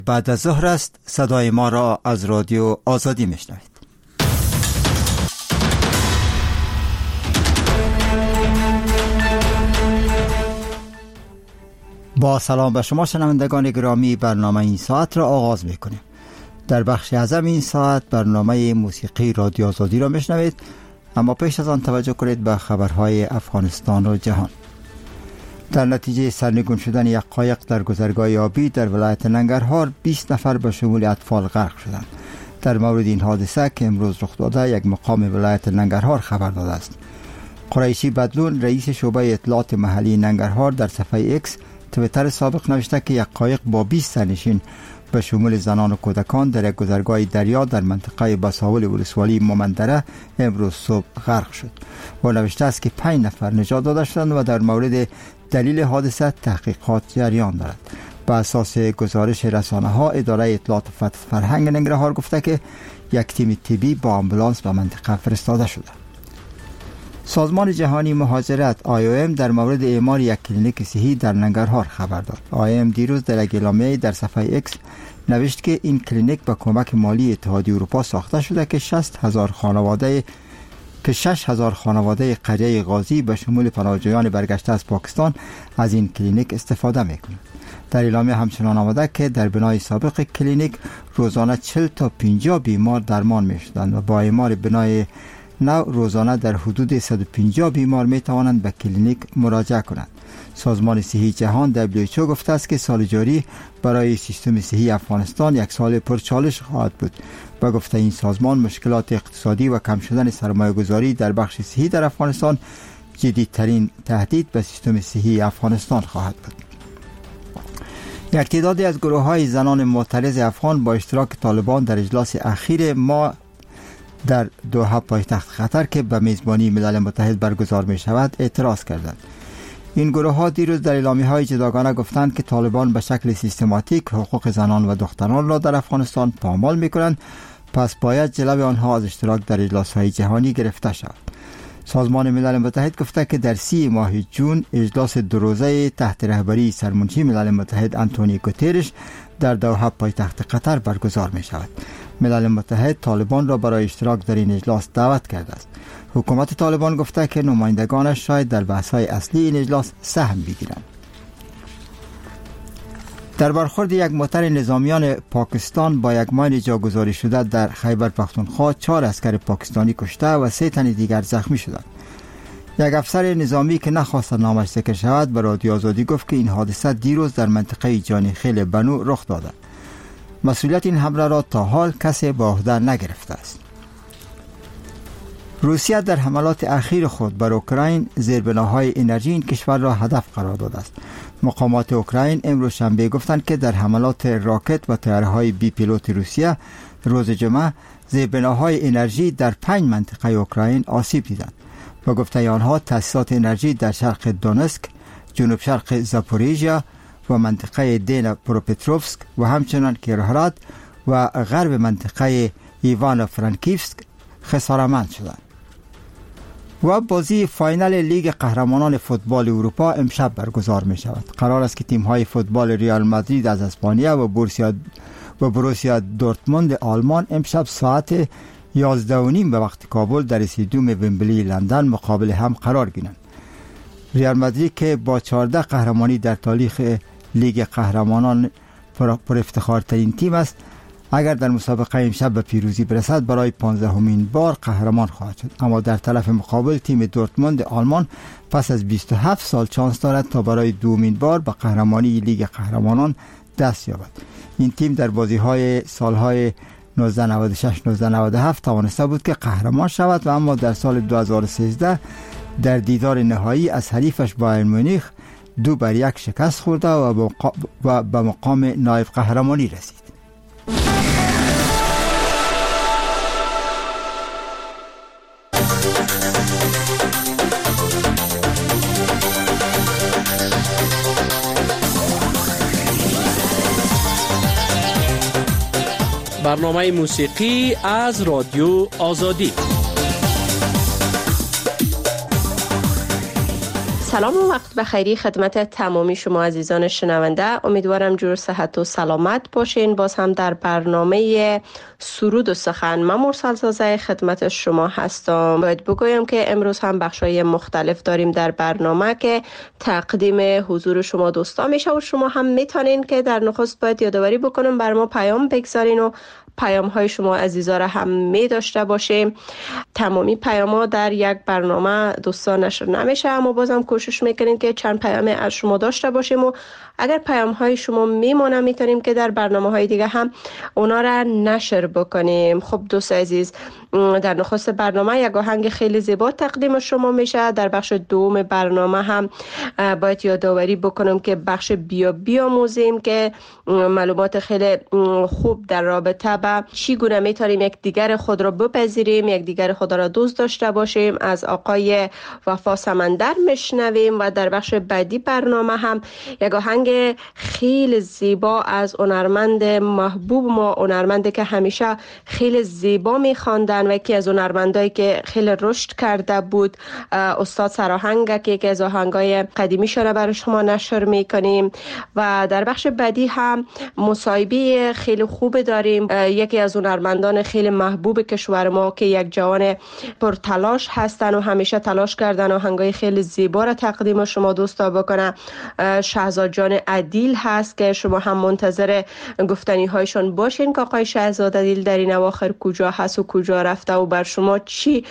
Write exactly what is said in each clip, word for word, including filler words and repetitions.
بعد از ظهر است. صدای ما را از رادیو آزادی میشنوید. با سلام به شما شنوندگان گرامی، برنامه این ساعت را آغاز میکنیم. در بخش اعظم این ساعت برنامه موسیقی رادیو آزادی را میشنوید، اما پیش از آن توجه کنید به خبرهای افغانستان و جهان. در نتیجه سرنگون شدن یک قایق در گذرگاه آبی در ولایت ننگرهار بیست نفر به شمول اطفال غرق شدند. در مورد این حادثه که امروز رخ داده، یک مقام ولایت ننگرهار خبر داده است. قریشی بدلون، رئیس شعبه اطلاعات محلی ننگرهار، در صفحه ایکس تویتر سابق نوشته که یک قایق با بیست سرنشین به شمول زنان و کودکان در یک گذرگاه دریا در منطقه بساول ولسوالی مومندره امروز صبح غرق شد. و نوشته است که پنج نفر نجات داده شدند و در مورد دلیل حادثه تحقیقات جریان دارد. به اساس گزارش رسانه‌ها، اداره اطلاعات فرهنگ ننگرهار گفته که یک تیم طبی با آمبولانس به منطقه فرستاده شده. سازمان جهانی مهاجرت آی او ام در مورد اعمار یک کلینیک صحی در ننگرهار خبر داد. آی او ام دیروز در یک اعلامیه در صفحه ایکس نوشت که این کلینیک با کمک مالی اتحادیه اروپا ساخته شده که شصت هزار خانواده که شش هزار خانواده قریه غازی به شمول پناهجویان برگشته از پاکستان از این کلینیک استفاده میکنند. در اعلامیه همچنان آمده که در بنای سابق کلینیک روزانه چهل تا پنجاه بیمار درمان میشدند و با اعمار بنای نو روزانه در حدود صد و پنجاه بیمار می توانند به کلینیک مراجعه کنند. سازمان صحی جهان دبلیو اچ او گفته است که سال جاری برای سیستم صحی افغانستان یک سال پرچالش خواهد بود. با گفته این سازمان، مشکلات اقتصادی و کم شدن سرمایه گذاری در بخش صحی در افغانستان جدیدترین تهدید به سیستم صحی افغانستان خواهد بود. یک تعدادی از گروه های زنان معترض افغان با اشتراک طالبان در اجلاس اخیر ما در دوحه پایتخت قطر که به میزبانی ملل متحد برگزار می شود اعتراض کردند. این گروه ها دیروز در اعلامیه های جداگانه گفتند که طالبان به شکل سیستماتیک حقوق زنان و دختران را در افغانستان پامال می کنند، پس باید جلوی آنها از اشتراک در اجلاس های جهانی گرفته شود. سازمان ملل متحد گفته که در سی ماه جون اجلاس دو روزه تحت رهبری سرمنشی ملل متحد آنتونیو گوترش در دوحه پایتخت قطر برگزار می شود. ملل متحد طالبان را برای اشتراک در این اجلاس دعوت کرده است. حکومت طالبان گفته که نمایندگانش شاید در بحث‌های اصلی این اجلاس سهم بگیرند. در برخورد یک موتر نظامیان پاکستان با یک ماین جاگذاری شده در خیبر پختونخوا، چهار عسکر پاکستانی کشته و سه تن دیگر زخمی شدند. یک افسر نظامی که نخواست نامش ذکر شود به رادیو آزادی گفت که این حادثه دیروز در منطقه جانیخیل بنو رخ داده. مسئولیت این حمله را تا حال کسی به عهده نگرفته است. روسیه در حملات اخیر خود بر اوکراین زیربناهای انرژی این کشور را هدف قرار داده است. مقامات اوکراین امروز شنبه گفتند که در حملات راکت و طیاره‌های بی پیلوت روسیه روز جمعه زیربناهای انرژی در پنج منطقه اوکراین آسیب دیدند. با گفته آنها تأسیسات انرژی در شرق دونسک، جنوب شرق زاپوریژیا و منطقه دینا پروپتروفسک و همچنان کیروهراد و غرب منطقه ایوانو فرانکیفسک خسارتمند شدند. و بازی فاینال لیگ قهرمانان فوتبال اروپا امشب برگزار می شود. قرار است که تیم های فوتبال ریال مادرید از اسپانیا و بورسیا و بروسیا دورتموند آلمان امشب ساعت یازده و نیم به وقت کابل در استادیوم ومبلی لندن مقابل هم قرار گیرند. ریال مادرید که با چهارده قهرمانی در تاریخ لیگ قهرمانان پر افتخار ترین تیم است، اگر در مسابقه امشب به پیروزی برسد برای پانزدهمین بار قهرمان خواهد شد. اما در طرف مقابل تیم دورتموند آلمان پس از بیست و هفت سال چانس دارد تا برای دومین بار به قهرمانی لیگ قهرمانان دست یابد. این تیم در بازی‌های سال‌های نوزده نود و شش نوزده نود و هفت توانسته بود که قهرمان شود و اما در سال دو هزار و سیزده در دیدار نهایی از حریفش بایرن مونیخ دو بر یک شکست خورده و به مقام نایب قهرمانی رسید. برنامه موسیقی از رادیو آزادی. سلام و وقت بخیری خدمت تمامی شما عزیزان شنونده. امیدوارم جور صحت و سلامت باشین. باز هم در برنامه سرود و سخن من مرسل زازه خدمت شما هستم. باید بگویم که امروز هم بخشای مختلف داریم در برنامه که تقدیم حضور شما دوستان میشه و شما هم میتونین که در نخست باید یادآوری بکنم بر ما پیام بگذارین و پیام های شما عزیزا را هم می داشته باشیم. تمامی پیام ها در یک برنامه دوستان نشر نمیشه، اما بازم کوشش میکنیم که چند پیام از شما داشته باشیم و اگر پیام های شما میمونه میتونیم که در برنامه های دیگه هم اونا را نشر بکنیم. خب دوست عزیز، در نخست برنامه یک آهنگ خیلی زیبا تقدیم شما میشه. در بخش دوم برنامه هم باید یادآوری بکنم که بخش بیا بیاموزیم که معلومات خیلی خوب در رابطه با چی گونه میتونیم یک دیگر خود را بپذیریم، یک دیگر خود را دوست داشته باشیم از آقای وفا سمندر میشنویم و در بخش بعدی برنامه هم یک آهنگ خیلی زیبا از هنرمند محبوب ما، هنرمندی که همیشه خیلی زیبا میخواندن و یکی از هنرمندایی که خیلی رشد کرده بود، استاد سراهنگ، که یکی از آهنگای قدیمی شده برای شما نشر میکنیم. و در بخش بعدی هم مصاحبه خیلی خوب داریم، یکی از هنرمندان خیلی محبوب کشور ما که یک جوان پرتلاش هستن و همیشه تلاش کردن آهنگای خیلی زیبا را تقدیم شما دوستا بکنه. شهزاد جان عدیل هست که شما هم منتظر گفتنی هایشون باشین که آقای شهزاد عدیل در این اواخر کجا هست و کجا رفته و بر شما چی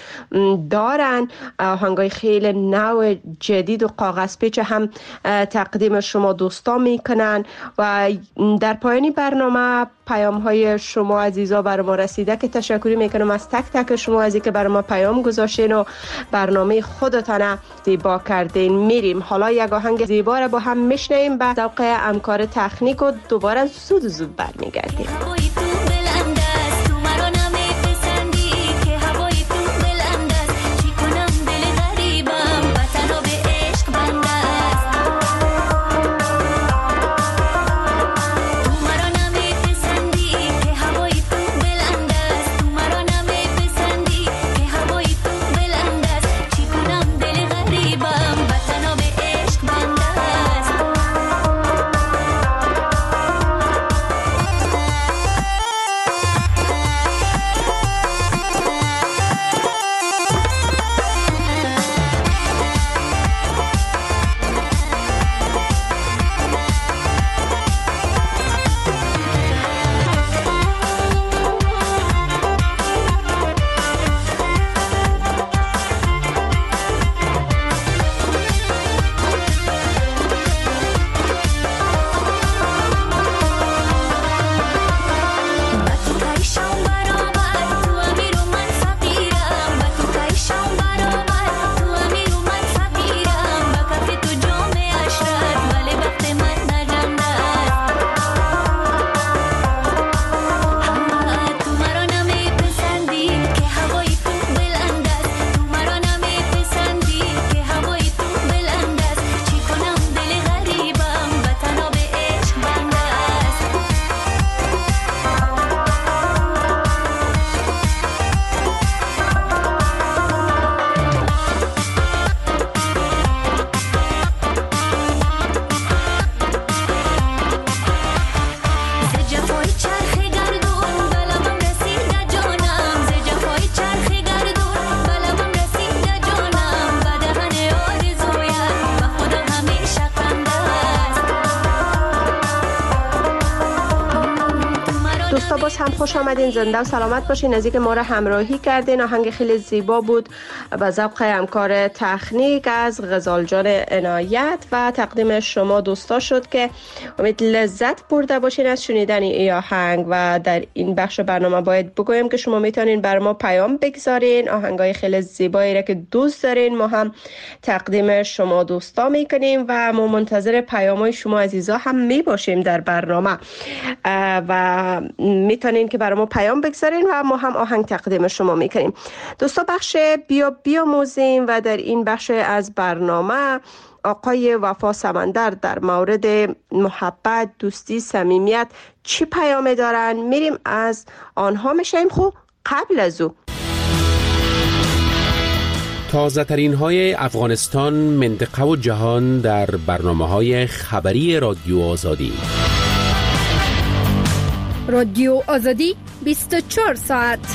دارن. آهنگای خیلی نو جدید و کاغذ پیچ هم تقدیم شما دوستا میکنن و در پایانی برنامه پیام های شما عزیزا بر ما رسیده که تشکر میکنم از تک تک شما از اینکه بر ما پیام گذاشتین و برنامه خودتان زیبا کردین. میریم حالا یک آهنگ زیبا را با هم میشنویم، به ذوق همکار تکنیک و دوباره زود زود برمیگردیم. هم خوش آمدین، زنده و سلامت باشین. از اینکه ما را همراهی کردین. آهنگ خیلی زیبا بود و ذوق همکار تکنیک از غزال جان عنایت و تقدیم شما دوستا شد که امید لذت برده باشین از شنیدن این آهنگ. و در این بخش برنامه باید بگویم که شما میتونین بر ما پیام بگذارین، آهنگای خیلی زیبایی را که دوست دارین ما هم تقدیم شما دوستا میکنیم و ما منتظر پیامای شما عزیزا هم میباشیم در برنامه و میتونین که برای ما پیام بگذارین و ما هم آهنگ تقدیم شما میکنیم. دوستا بخش بیا بیاموزیم و در این بخش از برنامه آقای وفا سمندر در مورد محبت، دوستی، صمیمیت چی پیام دارن؟ میریم از آنها میشیم. خوب قبل از او تازه ترین های افغانستان، منطقه و جهان در برنامه های خبری رادیو آزادی. رادیو آزادی بیست و چهار ساعت.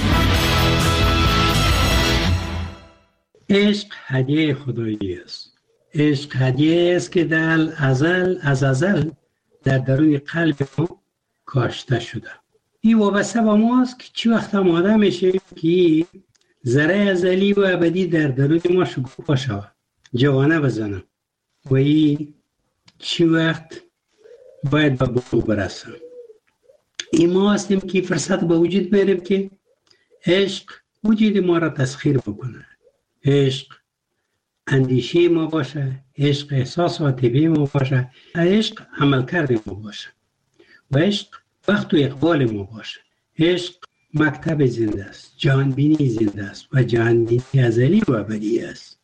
عشق هدیه خدایی است. عشق هدیه است که در ازل از ازل در درون قلب ما کاشته شده. این وابسته با ماست که چی وقت آماده میشه که ذره ازلی و ابدی در درون ما شکوفا شود، جوانه بزنه و این چی وقت باید به بلوغ برسه. این ما هستیم که فرصت به وجود بیاریم که عشق وجود ما را تسخیر بکنه. عشق اندیشه ما باشه، عشق احساس عاطفی ما باشه، عشق عملکرد ما باشه و عشق وقت و اقبال ما باشه. عشق مکتب زنده است، جهانبینی زنده است و جهانبینی ازلی و ابدی است.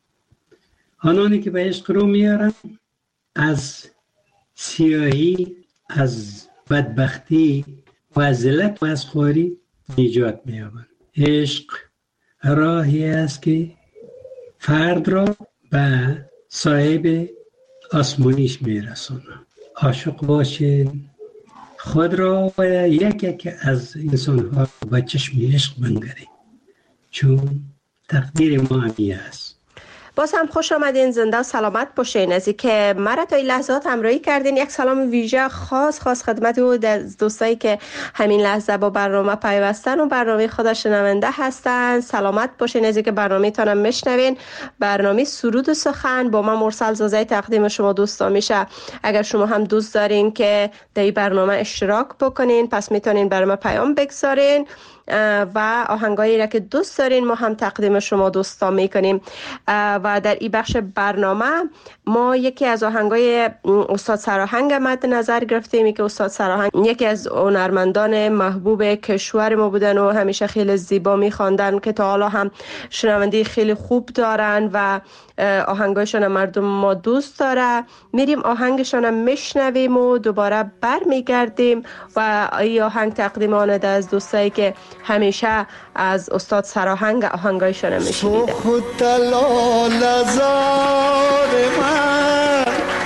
آنانی که به عشق رو میارن از سیاهی، از بدبختی و از ذلت و از خواری نجات میابند. عشق راهی است که فرد را به صاحب آسمانیش میرسونه. عاشق باشین، خود را و یک یک از انسان‌ها با چشم عشق بنگرید، چون تقدیر ما همی است. باز هم خوش آمدین، زنده و سلامت باشین. از اینکه مرا تا این لحظات همراهی کردین، یک سلام ویژه خاص خاص خدمت او دوستایی که همین لحظه با برنامه پیوستن و برنامه خود شنونده هستن. سلامت باشین. از اینکه برنامه تانم میشنوین، برنامه سرود و سخن با من مرسل زازی تقدیم شما دوستا میشه. اگر شما هم دوست دارین که در این برنامه اشتراک بکنین، پس میتونین برام پیام بگذارین و آهنگایی را که دوست دارین ما هم تقدیم شما دوستا میکنیم. و در این بخش برنامه ما یکی از آهنگای استاد سراهنگ مد نظر گرفتیم که استاد سراهنگ یکی از هنرمندان محبوب کشور ما بودن و همیشه خیلی زیبا میخواندن که تا حالا هم شنوندگی خیلی خوب دارن و آهنگایشان مردم ما دوست داره. میریم آهنگشان میشنویم و دوباره بر میگردیم و این آهنگ تقدیم آنده از دوستایی که همیشه از استاد سراهنگ آهنگایشان میشنیده. سخت دلال زار من،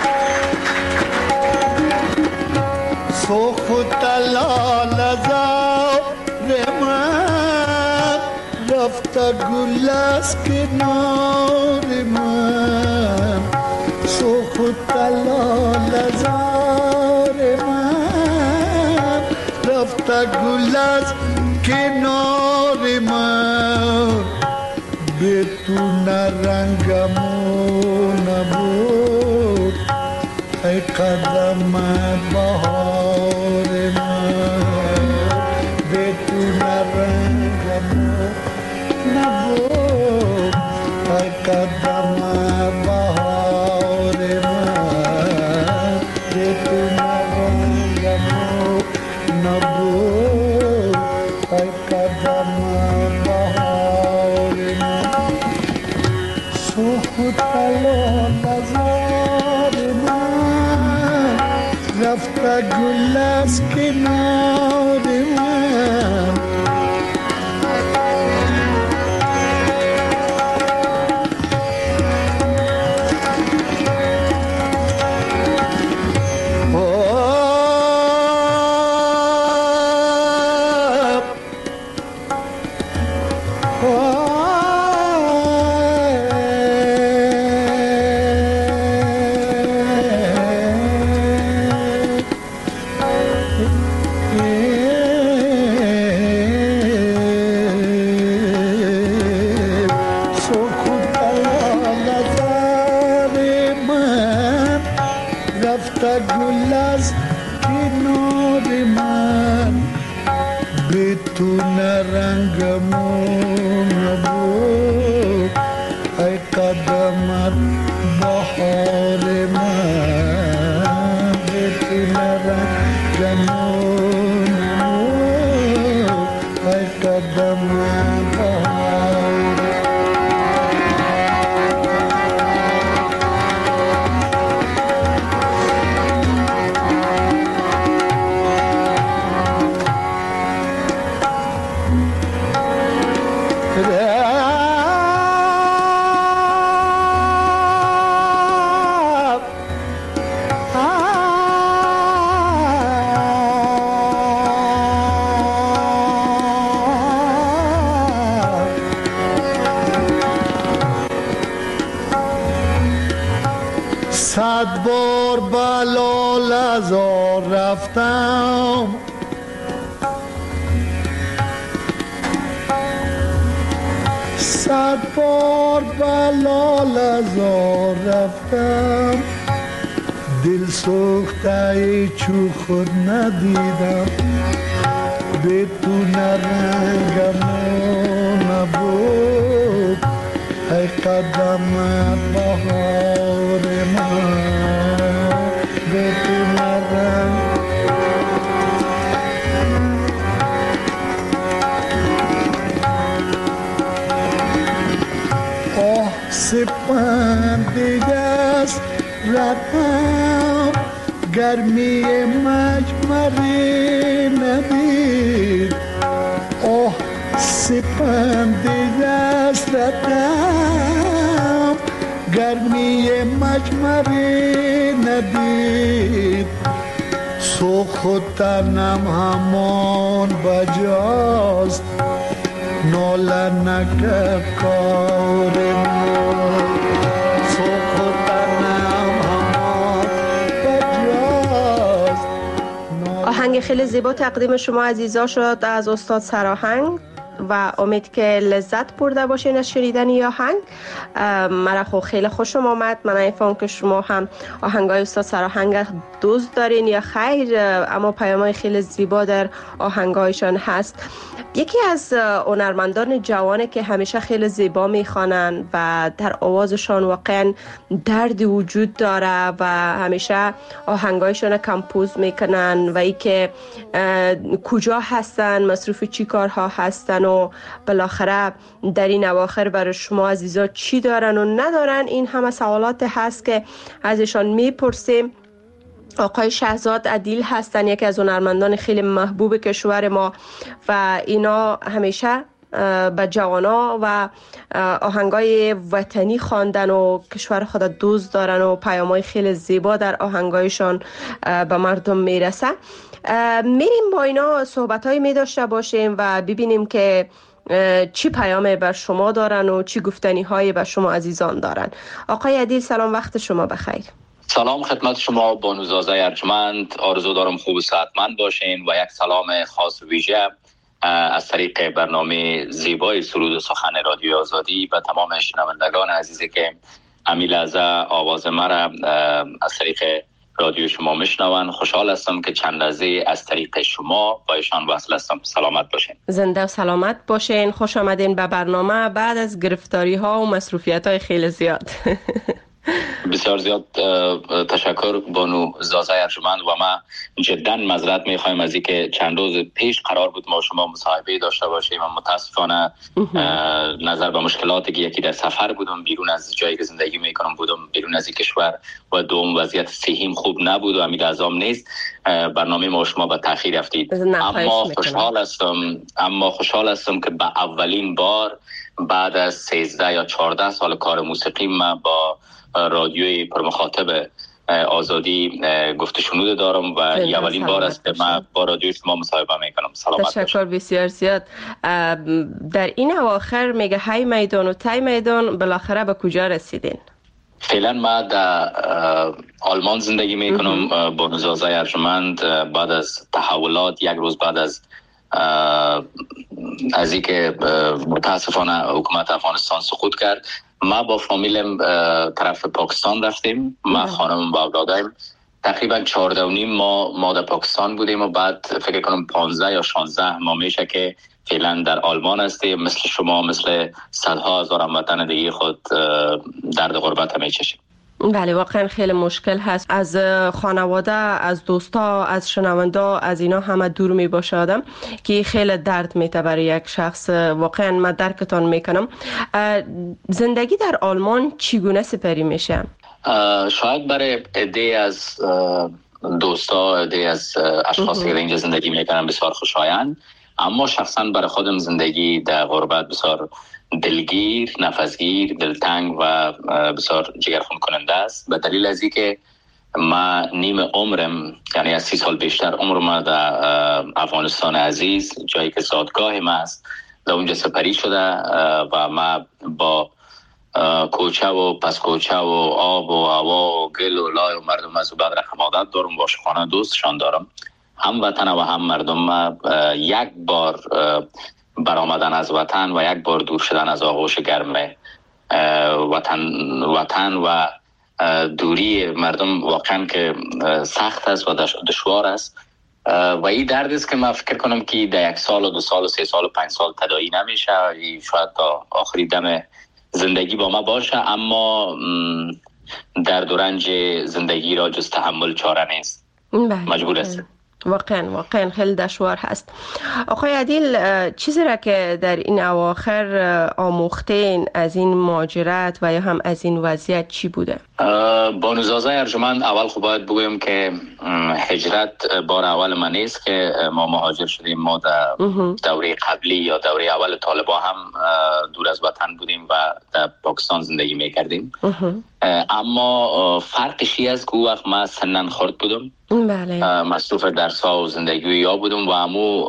سخت دلال زار من، رفت گل از کنار من. سخت دلال زار من، رفت گل از کنار من. به تو نرنگمو نبود ای قدم بهار من. به تو نرنگمو نبود ای قدم بهار من. به تو نرنگمو نبود ای قدم بهار من. سخت دلال زار من، رفت گل از کنار من. ازار رفتم، صد بار بلال ازار رفتم، دل سوخته چو خود ندیدم، به تو نرنگم نبود ای قدم بهار من، به تو نرنگ آه سپند دست رفتم، گرمی مجمری ندید، آه سپند دست رفتم، گرمی مجمری ندید، سوخت تنم همان بجاست، ناله نکرد کار من، سوخت تنم همان بجاست. آهنگ خیلی زیبا تقدیم شما عزیزا شد از استاد سراهنگ و امید که لذت برده باشین از شنیدن این آهنگ. مرا خو خیلی خوشم آمد. من نمی‌فهمم که شما هم آهنگای استاد سراهنگ دوست دارین یا خیر، اما پیام‌های خیلی زیبا در آهنگایشان هست. یکی از هنرمندان جوانه که همیشه خیلی زیبا میخوانن و در آوازشان واقعا درد وجود داره و همیشه آهنگایشان کمپوز میکنن و ای که کجا هستن، مصروف چی کارها هستن و بالاخره در این اواخر برای شما عزیزا چی دارن و ندارن. این همه سوالات هست که ازشان میپرسیم. آقای شهزاد عدیل هستن، یکی از هنرمندان خیلی محبوب کشور ما و اینا همیشه به جوانا و آهنگای وطنی خواندن و کشور خود دوست دارن و پیام‌های خیلی زیبا در آهنگایشان به مردم میرسه. میریم با اینا صحبت‌هایی می داشته باشیم و ببینیم که چی پیام بر شما دارن و چی گفتنی‌هایی بر شما عزیزان دارن. آقای عدیل سلام، وقت شما بخیر. سلام خدمت شما بانوزازه ارجمند، آرزو دارم خوب و صحتمند باشین و یک سلام خاص و ویژه از طریق برنامه زیبای سرود و سخن رادیو آزادی و تمام شنوندگان عزیزی که امی لحظه آواز مرا از طریق رادیو شما میشنون. خوشحال هستم که چند لحظه از طریق شما با ایشان وصل هستم. سلامت باشین. زنده و سلامت باشین. خوش آمدین به برنامه بعد از گرفتاری ها و مسئولیت های خیلی زیاد. بسیار زیاد تشکر بانو زازه ارجمند و ما جدا معذرت میخوایم از اینکه چند روز پیش قرار بود ما شما مصاحبه داشته باشیم و متاسفانه نظر به مشکلاتی که یکی در سفر بودم، بیرون از جایی که زندگی میکنم بودم، بیرون از این کشور و دوم وضعیت صحیم خوب نبود و امید ازام نیست، برنامه ما شما به تاخیر رفتید. اما خوشحال هستم اما خوشحال هستم که به اولین بار بعد از سیزده یا چهارده سال کار موسیقی ما با رادیوی پرمخاطب آزادی گفت شنود دارم و اولین بار است که من با رادیوی شما مصاحبه میکنم. سلامت باشید. تشکر بسیار زیاد. در این اواخر میگه های میدان و تای میدان، بالاخره به کجا رسیدین؟ فعلا ما در آلمان زندگی میکنم با نزازه ارجمند. بعد از تحولات یک روز بعد از از اینکه متاسفانه حکومت افغانستان سقوط کرد، ما با فامیلم طرف پاکستان رفتیم. ما خانم و اولادایم تقریبا چهارده و نیم ما ما در پاکستان بودیم و بعد فکر کنم پانزده یا شانزده ما میشه که فعلا در آلمان هستیم. مثل شما، مثل صدها هزار هموطن دیگه خود درد غربت هم میچشیم. بله واقعا خیلی مشکل هست. از خانواده، از دوستا، از شنوندا، از اینا همه دور می باشه آدم که خیلی درد میته برای یک شخص. واقعا من درکتان میکنم. زندگی در آلمان چگونه سپری میشه؟ شاید برای عده از دوستا، عده از اشخاصی که اینجا زندگی میکنن بسیار خوشایند، اما شخصا برای خودم زندگی در غربت بسیار دلگیر، نفسگیر، دلتنگ و بسیار جگرخون کننده است. به دلیل از اینکه ما نیم عمرم، یعنی از سی سال بیشتر عمر ما در افغانستان عزیز، جایی که زادگاه ما است، در اونجا سپری شده و ما با کوچه و پس کوچه و آب و هوا و گل و لای و مردم از بعد رقم عادت دارم، عاشقانه دوستشان دارم. هم وطن و هم مردم یک بار برآمدن از وطن و یک بار دور شدن از آغوش گرم وطن وطن و دوری مردم واقعا که سخت است و دشوار است و این درد است که من فکر کنم که در یک سال و دو سال و سه سال و پنج سال تداعی نمیشه، شاید تا آخری دم زندگی با ما باشه، اما درد و رنج زندگی را جز تحمل چاره نیست، مجبور است. واقعا واقعا خیلی دشوار هست. آقای عدیل، چیزی را که در این اواخر آموختین از این مهاجرت و یا هم از این وضعیت چی بوده؟ بانو زازا ارجمند، اول خب باید بگویم که هجرت بار اول ما نیست که ما مهاجر شدیم. ما در دوره قبلی یا دوره اول طالبان هم دور از وطن بودیم و در پاکستان زندگی میکردیم، اما فرقش این است که او وقت ما سنن خورد بودم، بله، مصروف درس‌ها و زندگی یا بودم و همو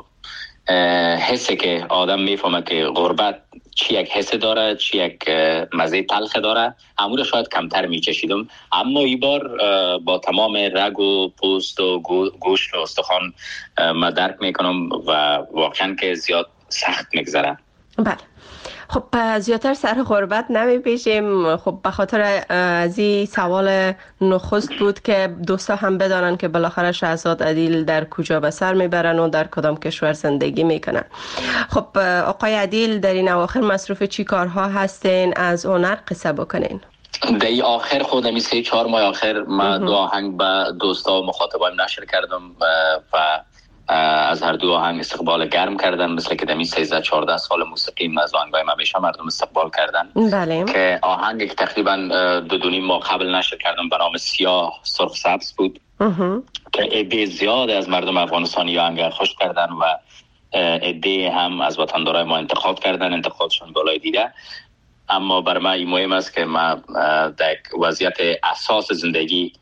حسی که آدم میفهمه که غربت چی یک حس داره، چی یک مزه تلخ داره، همو رو شاید کمتر میچشیدم، اما این بار با تمام رگ و پوست و گوشت و استخوان ما درک میکنم و واقعا که زیاد سخت میگذره. بله، خب زیادتر سر غربت نمی پیشیم. خب به خاطر از این سوال نخست بود که دوستا هم بدانن که بالاخره شهزاد عدیل در کجا به سر میبرن و در کدام کشور زندگی میکنن. خب آقای عدیل، در این اواخر مصروف چی کارها هستین؟ از هنر قصه بکنین. در این آخر خودم سه چهار ماه آخر من دو آهنگ به دوستا و مخاطبایم نشر کردم و از هر دو آهنگ استقبال گرم کردن، مثل که دمی سیزده چهارده سال موسیقی از آهنگای ما بیشتر مردم استقبال کردن. بله. که آهنگی که تقریبا دو دو نیم ماه قبل نشر کردم به نام سیاه سرخ سبز بود که عده زیاد از مردم افغانستانی آهنگ خوش کردن و عده هم از وطندارای ما انتخاب کردن، انتخابشون بالای دیده. اما بر من این مهم است که ما در وضعیت اساس زندگی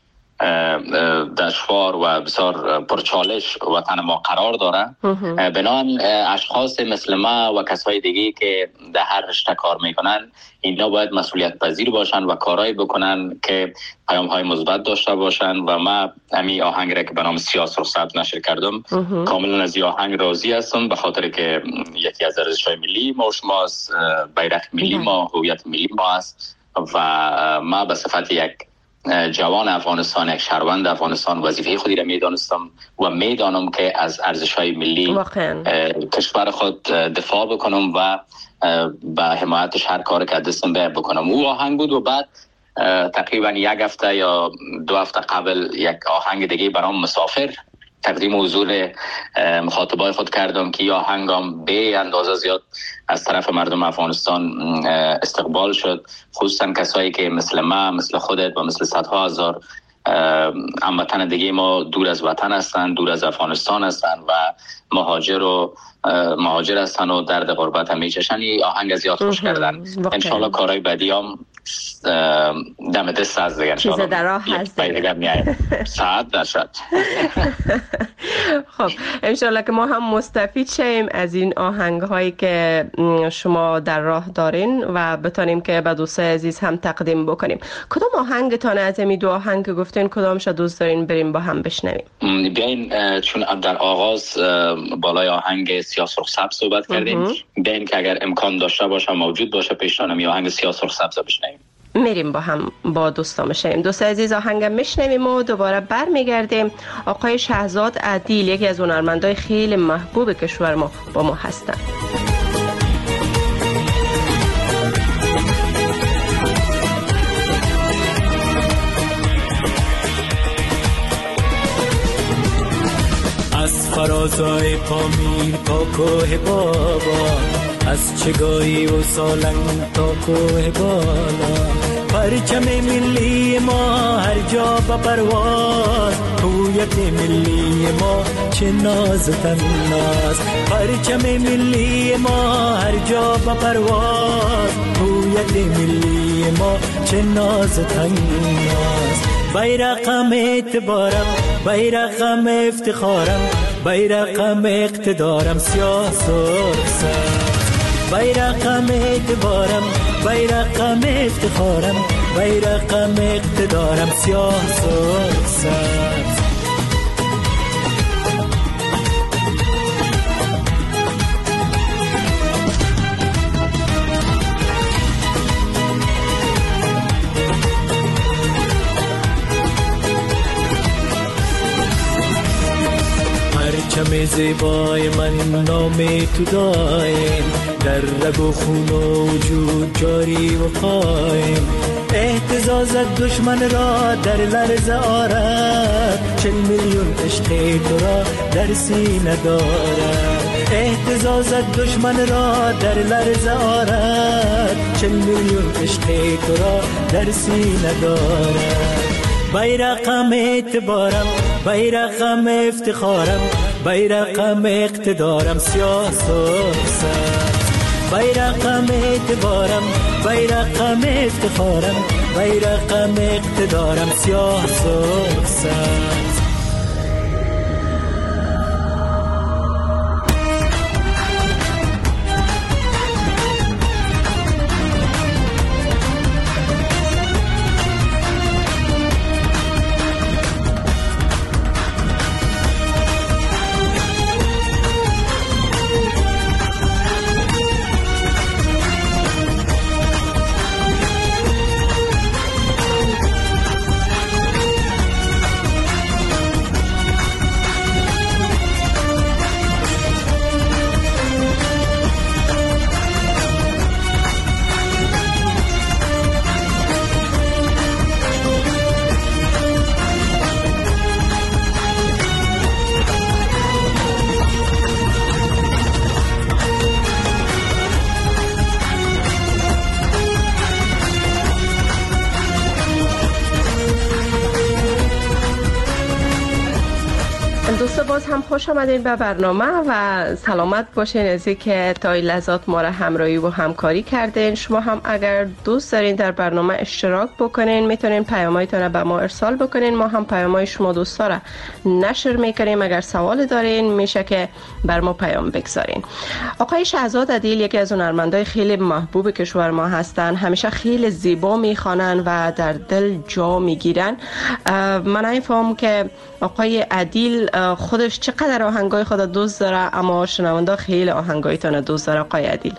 دشوار و بسیار پرچالش وطن ما قرار داره، بنابراین اشخاص مثل ما و کسای دیگه که در هر رشته کار میکنن اینا باید مسئولیت پذیر باشن و کارایی بکنن که پیام های مثبت داشته باشن و ما همین آهنگ را که به نام سیاه سرخ سبز نشر کردم کاملا از این آهنگ راضی هستم، به خاطر که یکی از ارزش‌های ملی ما شماست، بیرق ملی ما، هویت ملی ما است و ما به صفت یک جوان افغانستان، یک شهروند افغانستان وظیفه خودی را میدانستم و میدانم که از ارزش‌های ملی کشور خود دفاع بکنم و به حمایتش هر کاری که دستم بیاد بکنم. او آهنگ بود و بعد تقریبا یک هفته یا دو هفته قبل یک آهنگ دیگه برام مسافر تقدیم حضور مخاطبای خود کردم که یا آهنگام به اندازه زیاد از طرف مردم افغانستان استقبال شد، خصوصا کسایی که مثل ما، مثل خودت و مثل صدها هزار هموطن دیگه ما دور از وطن هستن، دور از افغانستان هستن و مهاجر و مهاجر هستن و درد غربت هم میچشن. این آهنگ زیاد خوش کردن. انشالله کارهای بعدی هم دم دست از دیگه چیز در راه هست دیگه ساعت نشد. خب انشالله که ما هم مستفید شیم از این آهنگ هایی که شما در راه دارین و بتانیم که به دوستای عزیز هم تقدیم بکنیم. کدام آهنگتان از این دو آهنگ که گفتین کدامش دوست دارین بریم با هم بشنویم؟ بیاین، چون در آغاز بالای آهنگ سیاه سرخ سبز صحبت کردیم، بیاین که اگر امکان داشته باشه موجود باشه پیشنهادم این آهنگ سیاه سرخ سبز بشنویم. میریم با هم با دوستان میشیم. دوست عزیز آهنگ میشنویم و دوباره برمیگردیم. آقای شهزاد عدیل یکی از هنرمندای خیلی محبوب کشور ما با ما هستند. از فرازای پامیر تا کوه بابا، از چگاهی و سالنگ تا کوه بالا، پرچم ملی ما هر جا به پرواز، هویت ملی ما چه ناز و تناز، پرچم ملی ما هر جا به پرواز، هویت ملی ما چه ناز و تناز، بیرقم اعتبارم، بیرقم افتخارم، بیرقم اقتدارم، سیاه سرخ سبز، بیرقم اعتبارم، بیرقم افتخارم، بیرقم اقتدارم، سیاه سرخ سبز. پرچم زیبای من نام تو دایم، در رگ و خون و وجود جاری و قایم. اهتزاز دشمن را در لرزه آرد، چل میلیون عشق تو را در سینه دارد. اهتزاز دشمن را در لرزه آرد، چل میلیون عشق تو را در سینه دارد. بیرقم اعتبارم، بیرقم افتخارم، بیرقم اقتدارم، سیاه سرخ سبز. بیرقم اعتبارم، بیرقم افتخارم، بیرقم اقتدارم، سیاه سرخ سبز. دوستا باز هم خوش آمدین به برنامه و سلامت باشین از اینکه تا این لحظات ما را همراهی و همکاری کردین. شما هم اگر دوست دارین در برنامه اشتراک بکنین میتونین پیامایتون را به ما ارسال بکنین، ما هم پیامای شما دوستا را نشر میکنیم. اگر سوال دارین میشه که بر ما پیام بگذارین. آقای شهزاد عدیل یکی از هنرمندای خیلی محبوب کشور ما هستن، همیشه خیلی زیبا میخوانن و در دل جا میگیرن. من نمیفهمم که آقای عدیل خودش چقدر آهنگای خود دوست داره، اما شنونده خیلی آهنگایتون دوست داره. آقای عدیل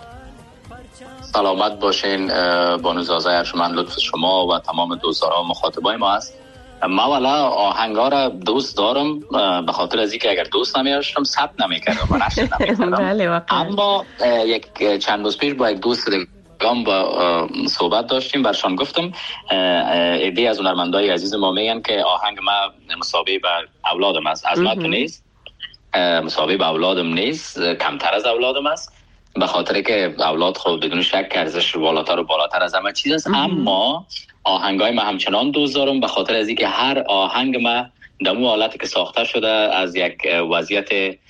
سلامت باشین. بانو زازا ارجمند، لطف شما و تمام دوستداران و مخاطبای ما است. ما والا آهنگا را دوست دارم به خاطر از اینکه اگر دوست نمی‌داشتم ثبت نمی‌کردم و نشر نمی‌کردم. اما یک چند روز پیش با یک دوست گام با صحبت داشتیم، برشان گفتم ایده از هنرمندای عزیز ما میگن که آهنگ ما مساوی به اولادم است، از ما تو نیست، مساوی به اولادم نیست، کمتر از اولادم است، به خاطر که اولاد خود بدون شک ارزش بالاتر و بالاتر از همه چیز است. اما آهنگای ما همچنان دوست دارم به خاطر از اینکه هر آهنگ ما دمو حالتی که ساخته شده از یک وضعیت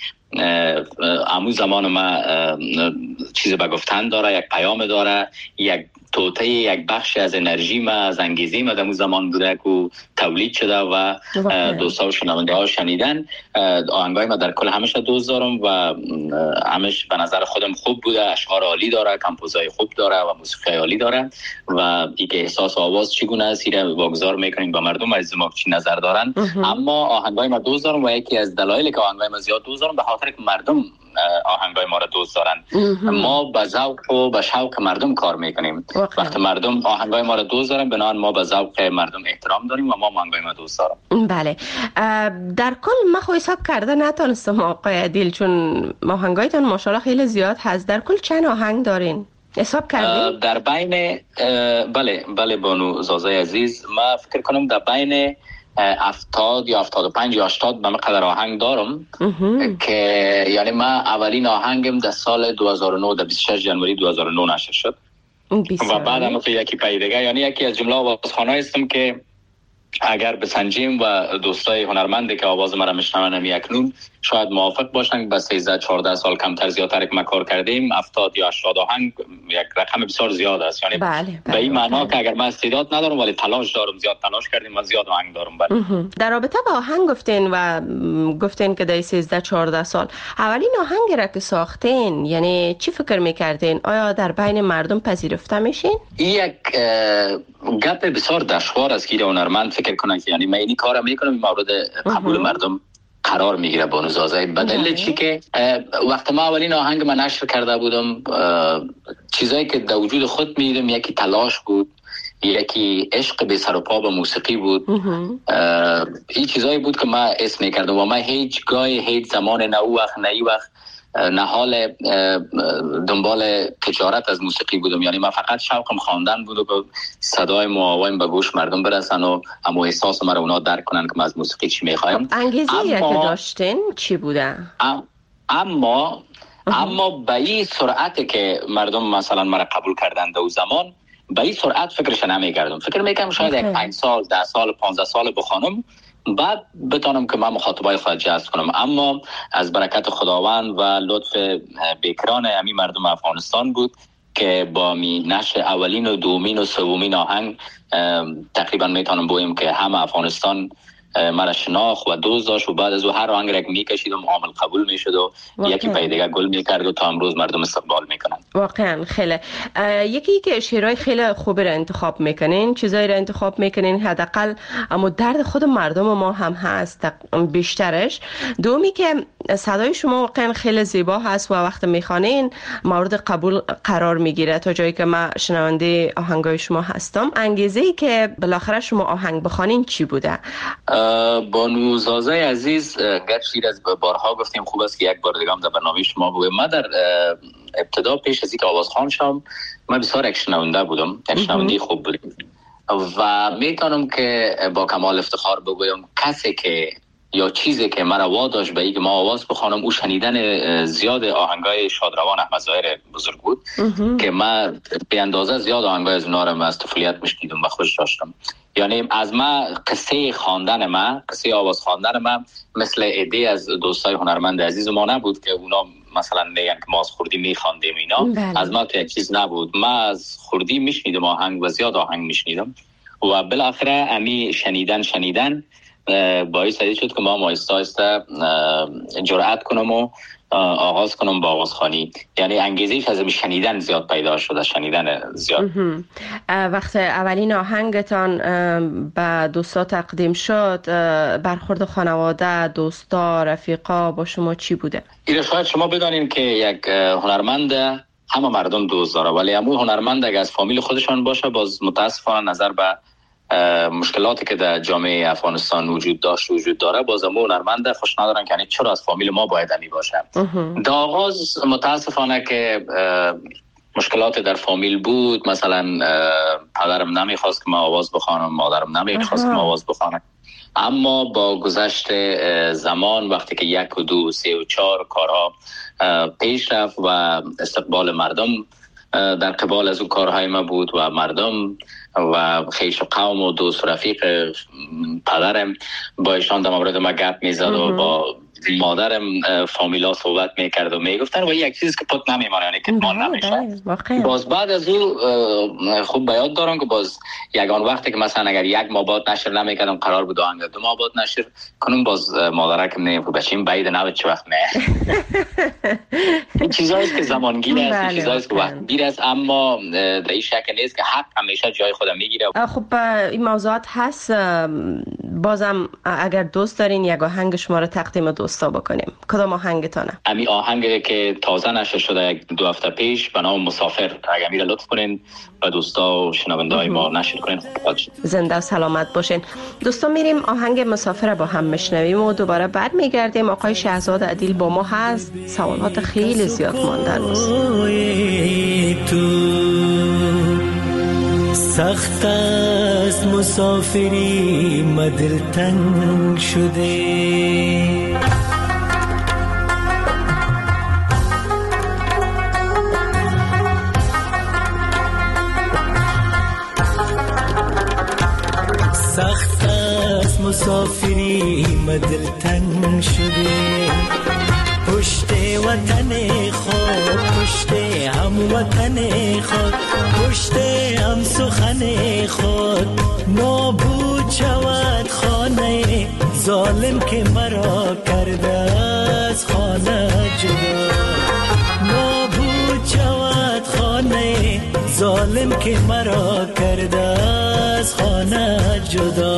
امو زمان ما چیز به گفتن داره، یک پیام داره، یک توته، یک بخش از انرژی ما، از انگیزی ما در اون زمان بوده که تولید شده و دوستا و شنونده ها شنیدن. آهنگای ما در کل همش دوست دارم و همش به نظر خودم خوب بوده، اشعار عالی داره، کمپوزای خوب داره و موسیقی عالی داره و اینکه احساس آواز چگونه است ایره واگذار میکنیم به مردم از ما چی نظر دارن. اما آهنگای ما دوست دارم و یکی از دلایلی که آهنگای ما زیاد دوست دارم به خاطر که مردم آهنگای ما را دوست دارن. ما به ذوق و به شوق مردم کار میکنیم. وقتی مردم آهنگای ما را دوست دارن بنابراین ما به ذوق مردم احترام داریم و ما آهنگای ما دوست دارم. بله، در کل من خو حساب کرده نتونستم آقای عدیل، چون آهنگایتون ماشاءالله خیلی زیاد هست. در کل چند آهنگ دارین؟ حساب کردین؟ در بین بله بله بانو زازای عزیز، ما فکر کنم در بین افتاد یا افتاد و پنج یا هشتاد به مقدر آهنگ دارم که یعنی ما اولین آهنگم در سال دو هزار و نه در بیست و شش ژانویه دو هزار و نه نشر شد و بعد هم یکی پیدگاه، یعنی یکی از جمله آوازخوان‌ها هستم که اگر بسنجیم و دوستای هنرمندی که آواز مرا میشنون اکنون شاید موافق باشن با سیزده چهارده سال کمتر زیادتر که ما کار کردیم هفتاد یا هشتاد آهنگ یک رقم بسیار زیاد است. یعنی بله، بله، به این معنا بله. که اگر من استعداد ندارم ولی تلاش دارم، زیاد تلاش کردیم و زیاد آهنگ دارم. بله. در رابطه با آهنگ گفتین و گفتین که در سیزده چهارده سال اولین آهنگی را که ساختین یعنی چی فکر میکردین؟ آیا در بین مردم پذیرفته میشین؟ یک گپ بسیار دشوار است که هنرمند فکر کنه که یعنی من این کارو میکنم مورد قبول مردم قرار میگیره. بانو زازای بدل چی که وقت ما اولین آهنگ من نشر کرده بودم چیزایی که در وجود خود میدیدم یکی تلاش بود، یکی عشق به سر و پا به موسیقی بود. این چیزایی بود که من اسم میکردم و من هیچ گاهی هیچ زمان نه او وقت نه ای وقت نه حال دنبال تجارت از موسیقی بودم. یعنی من فقط شوقم خواندن بود و صدای موایم به گوش مردم برسن و اما احساس مرا اونا درک کنن که من از موسیقی چی میخوایم. انگیزه‌ای که داشتین چی بوده؟ ام اما اما به این سرعتی که مردم مثلا مرا قبول کردند او زمان به این سرعت فکرش نمیکردم. فکر میکردم شاید یک پنج سال ده سال پانزده سال بخوانم بعد بتونم که من مخاطبای خود جذب کنم. اما از برکت خداوند و لطف بیکران امی مردم افغانستان بود که با می نشر اولین و دومین و سومین آهنگ تقریبا میتونم بگویم که همه افغانستان مرا شناخت و دوست داشت و بعد از او هر آهنگ را میکشیدم عامل قبول میشد و یکی پای دیگه گل میکرد و تا امروز مردم استقبال میکنن. واقعا خیلی یکی که شعرهای خیلی خوبی را انتخاب میکنین، چیزایی را انتخاب میکنین حداقل اما درد خود مردم ما هم هست بیشترش. دومی که صدای شما واقعا خیلی زیبا هست و وقت میخوانین مورد قبول قرار میگیره تا جایی که من شنونده آهنگای شما هستم. انگیزه‌ای که بالاخره شما آهنگ بخوانین چی بوده؟ بانو زازای عزیز گرچه از بارها گفتیم خوب است که یک بار دیگه هم در برنامه شما بگویم. من در ابتدا پیش از اینکه آوازخوان شم من بسیار یک شنونده بودم، یک شنونده خوب بودم و میتونم که با کمال افتخار بگویم کسی که یا چیزی که مرا واداشت به اینکه ما آواز بخوانم او شنیدن زیاد آهنگای شادروان احمد ظاهر بزرگ بود که من به اندازه زیاد آهنگای از اونها را از طفولیت میشنیدم و خوش داشتم. یعنی از ما قصه خواندن ما قصه آواز خواندن ما مثل ایده از دوستای هنرمند عزیز ما نبود که اونا مثلا میگن که ما از خردی میخواندیم اینا. بله. از ما تو یک چیز نبود. ما از خردی میشنیدم آهنگ و زیاد آهنگ میشنیدم و بالاخره امی شنیدن شنیدن باعث شد که ما آهسته آهسته جرأت کنم و آغاز کنم با آوازخوانی. یعنی انگیزه‌اش از شنیدن زیاد پیدا شد، شنیدن زیاد. وقت اولین آهنگتان به دوستا تقدیم شد برخورد خانواده، دوستا، رفیقا با شما چی بوده؟ این شاید شما بدانین که یک هنرمند همه مردم دوست داره ولی همون هنرمند اگه از فامیل خودشان باشه باز متاسفانه نظر به مشکلاتی که در جامعه افغانستان وجود داشت وجود داره باز همون هنرمند خوش ندارن که یعنی چرا از فامیل ما باید همی باشه. در آغاز متاسفانه که مشکلات در فامیل بود، مثلا پدرم نمیخواست که ما آواز بخوانم، مادرم نمیخواست که ما آواز بخوانم. اما با گذشت زمان وقتی که یک و دو سه و چهار کارها پیش رفت و استقبال مردم در قبال از اون کارهای ما بود و مردم و خیش و قوم و دوست و رفیق پدرم با ایشان در مورد ما گپ میزد و با مادرم فامیلا صحبت میکرد و میگفتن و یک چیز که پت نمیمانه یعنی که ما نمیشه. باز بعد از او خوب بیاد دارم که باز یگان وقتی که مثلا اگر یک ماه بعد نشر نمیکردم قرار بود آهنگ دو ماه بعد نشر کنم باز مادرکم نه بچیم بعید نبود چه وقت نه. این چیزایی که زمانگیر است، این چیزایی که وقت گیر است، اما در این شک نیست که حق همیشه جای خودم میگیره. خب این موضوعات هست. بازم اگر دوست دارین یک آهنگ شما رو تقدیم دوستا بکنیم، کدام آهنگتانه؟ امی آهنگی که تازه نشر شده یک دو هفته پیش به نام مسافر، اگر میره لطف کنین و دوستا و شنونده‌های ما نشر کنین. زنده و سلامت باشین. دوستان میریم آهنگ مسافر با هم میشنویم و دوباره بعد میگردیم. آقای شهزاد عدیل با ما هست. سوالات خیلی زیاد مانده است. سخت از مسافری مدل تنگ شده، سخت مسافریم دل تنگ شده، پشت وطن خود، پشت هم وطن خود، پشت هم سخن خود. نابود شود خانه ظالم که مرا کرده از خانه جدا. نابود شود خانه ظالم که مرا کرده از خانه جدا.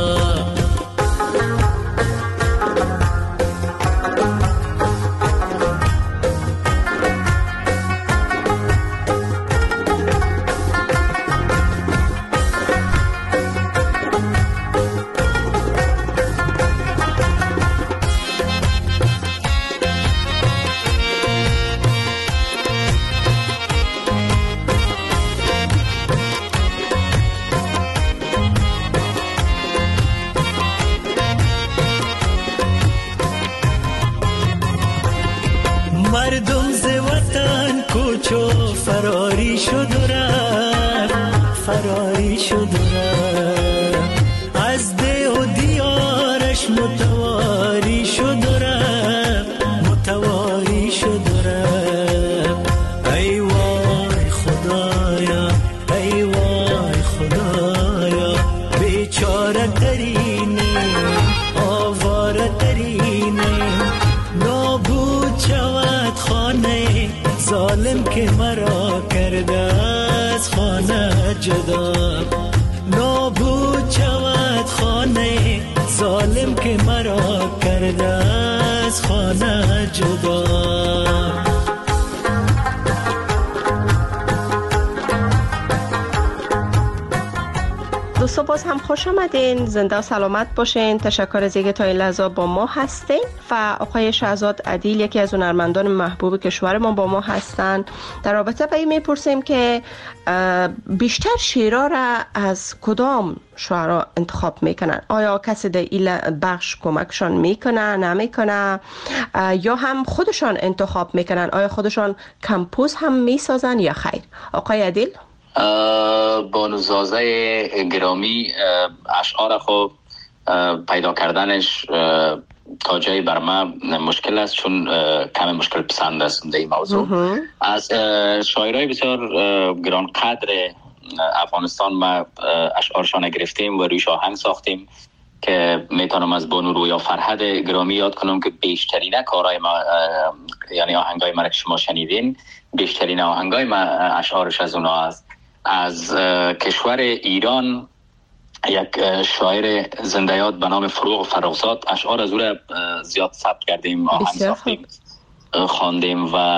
مردم ز وطن کوچو فراری شد و رفت، فراری شد و رفت، از ده و دیارش متواری شد و رفت، متواری شد و رفت. ای وای خدایا، ای وای خدایا، بیچاره ترینیم، آواره ترینیم. نابود شود خانه ظالم که مرا کرده از خانه جدا. نابود شود خانه ظالم که مرا کرده از خانه جدا. دوستان باز هم خوش آمدین، زنده و سلامت باشین. تشکر از اینکه تا این لحظه با ما هستین. و آقای شهزاد عدیل، یکی از هنرمندان محبوب کشور ما، با ما هستن. در رابطه با این میپرسیم که بیشتر شعرها را از کدام شعرا انتخاب میکنن؟ آیا کسی در این بخش کمکشان میکنه، نمیکنه، یا هم خودشان انتخاب میکنن؟ آیا خودشان کمپوز هم میسازن یا خیر؟ آقای عدیل. بانوزازه گرامی، اشعار خب پیدا کردنش تا جایی بر من مشکل است، چون کم مشکل پسند است در این موضوع. از شاعرای بسیار گران قدر افغانستان ما اشعارشان گرفتیم و رویش آهنگ ساختیم که میتونم از بانو رویا فرهد گرامی یاد کنم که بیشترین کارهای ما، یعنی آهنگای ما که شما شنیدین، بیشترین آهنگای ما اشعارش از اونا است. از کشور ایران یک شاعر زنده یاد به نام فروغ فراغزاد، اشعار از او را زیاد ثبت کردیم، آهنگ ساختیم، خواندیم. و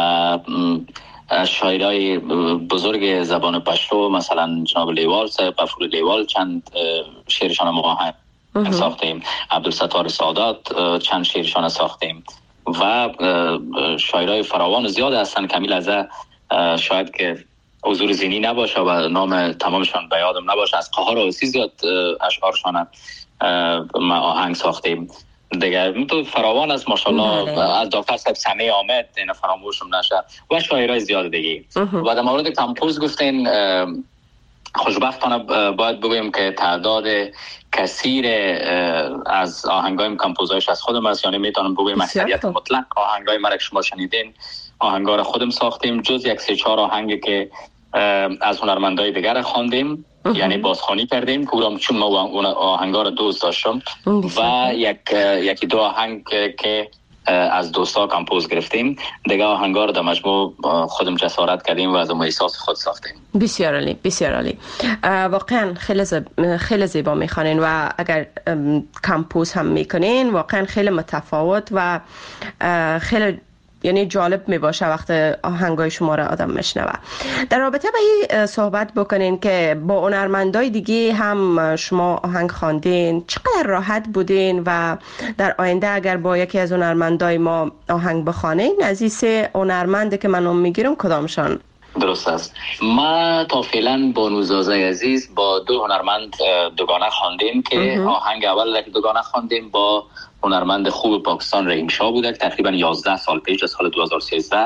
شاعرای بزرگ زبان پشتو مثلا جناب لیوال صاحب، غفور لیوال، چند شعرشان ما آهنگ ساختیم. عبدالستار سادات چند شعرشان ساختیم و شاعرای فراوان زیاد هستن. کمیل از شاید که حضور ذهنی نباشه و نام تمامشان به یادم نباشه، از قهار آوسی زیاد اشعارشان ما آهنگ ساختیم دیگه. تو فراوان است ماشاءالله. از دکتر صاحب سمیع آمد اینا فراموشم نشه و شاعرای زیاد دیگه. و در مورد کمپوز گفتین، خوشبختانه باید بگویم که تعداد کثیر از آهنگای کمپوزایش از خودم است، یعنی میتونم بگویم اکثریت مطلق آهنگای ما که شما شنیدین آهنگا رو خودم ساختیم، جز یک سه چهار آهنگی که از هنرمندای دیگر خواندیم، یعنی بازخوانی کردیم کورم، چون ما آهنگا رو دوست داشتم. و یک یکی دو آهنگ که از دوستا کمپوز گرفتیم دیگه، آهنگا رو در مجموع خودم جسارت کردیم و از اون احساس خود ساختیم. بسیار عالی، بسیار عالی. واقعا خیلی زیبا خیلی زیبا میخوانین و اگر کمپوز هم میکنین واقعا خیلی متفاوت و خیلی یعنی جالب می باشه وقت آهنگای شما را آدم میشنوه. در رابطه با این صحبت بکنین که با هنرمندای دیگه هم شما آهنگ خواندین، چقدر راحت بودین و در آینده اگر با یکی از هنرمندای ما آهنگ بخوانین، از این سه هنرمند که من اون میگیرم کدامشان؟ درست است. ما تا فعلا با نوزازه عزیز با دو هنرمند دوگانه خواندیم که آهنگ اول که دوگانه خواندیم با هنرمند خوب پاکستان رحیم شاه بوده که تقریبا یازده سال پیش، از سال دو هزار و سیزده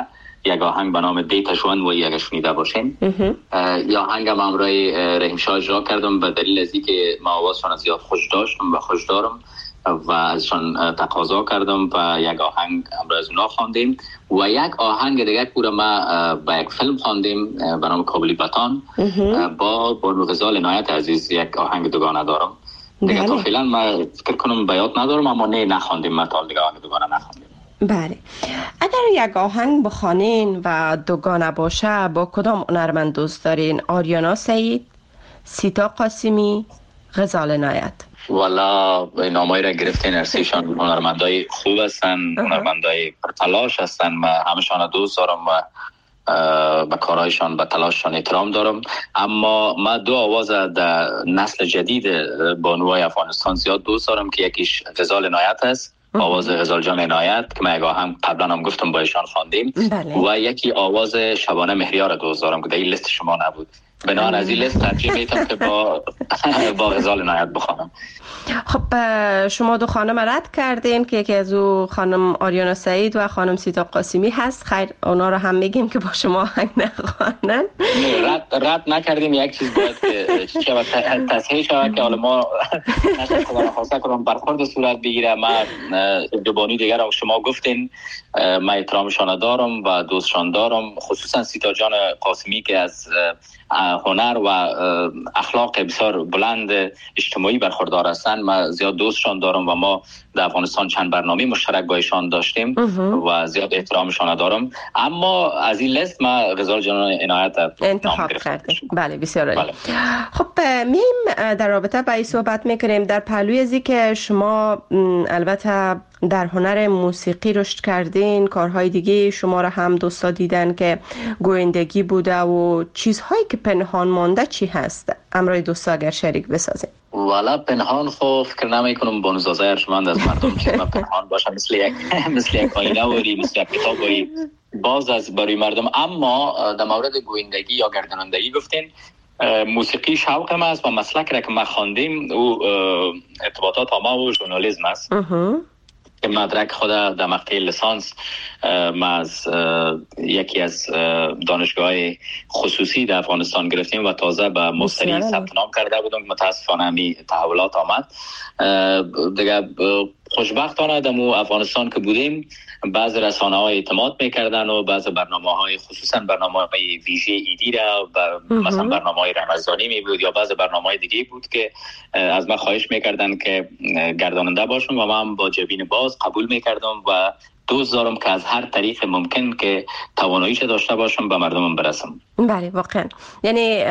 یک آهنگ به نام دیتشون و یک شنیده باشین. یا آهنگم امرای رحیم شاه اجرا کردم به دلیل از اینکه ما آوازشان زیاد خوش داشتم و خوش دارم و ازشان تقاضا کردم و یک آهنگ امرای از اونا خواندیم و یک آهنگ دیگه پورا ما با یک فیلم خواندیم به نام کابلی بطان با بانو غزال عنایت عزیز. یک آهنگ دوگانه دارم دیگه، تا فعلا من فکر کنم به یاد ندارم، اما نه نخواندیم، ما تا دیگه آهنگ دوگانه نخواندیم. بله، اگر یک آهنگ بخوانین و دوگانه باشه با کدام هنرمند دوست دارین؟ آریانا سعید، سیتا قاسمی، غزال عنایت؟ والا نامایی را گرفتین، ارسیشان هنرمندای خوب هستن، هنرمندای تلاش هستن، من همشان دوست دارم و به کارهایشان به تلاششان احترام دارم. اما من دو آواز در نسل جدید بانوهای افغانستان زیاد دوست دارم که یکیش غزال عنایت است، آواز غزال جان عنایت که من هم قبلا هم گفتم با ایشان خواندیم. بله. و یکی آواز شبانه مهریار دوست دارم که در این لیست شما نبود. بنابراین از این لیست ترجیح میدم که با با غزال عنایت بخوانم. خب شما دو خانم رد کردین که یکی از او خانم آریانا سعید و خانم سیتا قاسمی هست. خیر اونا رو هم میگیم که با شما آهنگ نخوانن. رد رد نکردیم، یک چیز باید که شود تصحیح شود که حالا ما نشه خدا نخواسته کنم برخورد صورت بگیره. من دو بانی دیگر رو شما گفتین، من احترامشان دارم و دوستشان دارم، خصوصا سیتا جان قاسمی که از هنر و اخلاق بسیار بلند اجتماعی برخوردار هستند. من زیاد دوستشان دارم و ما در افغانستان چند برنامه مشترک با ایشان داشتیم و زیاد احترامشان دارم. اما از این لیست ما غزال جان عنایت انتخاب کردیم. بله بسیار عالی. بله. خب میم در رابطه با این صحبت میکنیم در پهلوی ازی که شما البته در هنر موسیقی رشد کردین، کارهای دیگه شما را هم دوستا دیدن که گویندگی بوده و چیزهایی که پنهان مانده چی هست؟ امرای دوستا اگر شریک بسازین. والا پنهان خو فکر نمی کنم بانوزازه ارجمند از مردم که من پنهان باشم مثل یک مثل یک آینه وری مثل یک کتاب وری باز از برای مردم. اما در مورد گویندگی یا گردانندگی گفتین، موسیقی شوق ما است و مسلک را که ما خواندیم او ارتباطات عامه و ژورنالیسم است که مدرک خود در مقطع لیسانس ما از یکی از دانشگاه خصوصی در افغانستان گرفتیم و تازه به مستری ثبت نام کرده بودم. متاسفانه می تحولات آمد دیگه. خوشبختانه در افغانستان که بودیم بعض رسانه های اعتماد میکردن و بعض برنامه های خصوصا برنامه های ویژه ایدی را مثلا برنامه های رمضانی می بود یا بعض برنامه های دیگه بود که از من خواهش میکردن که گرداننده باشم و من با جبین باز قبول میکردم و دوست دارم که از هر طریق ممکن که تواناییش داشته باشم به مردمم برسم. بله واقعا، یعنی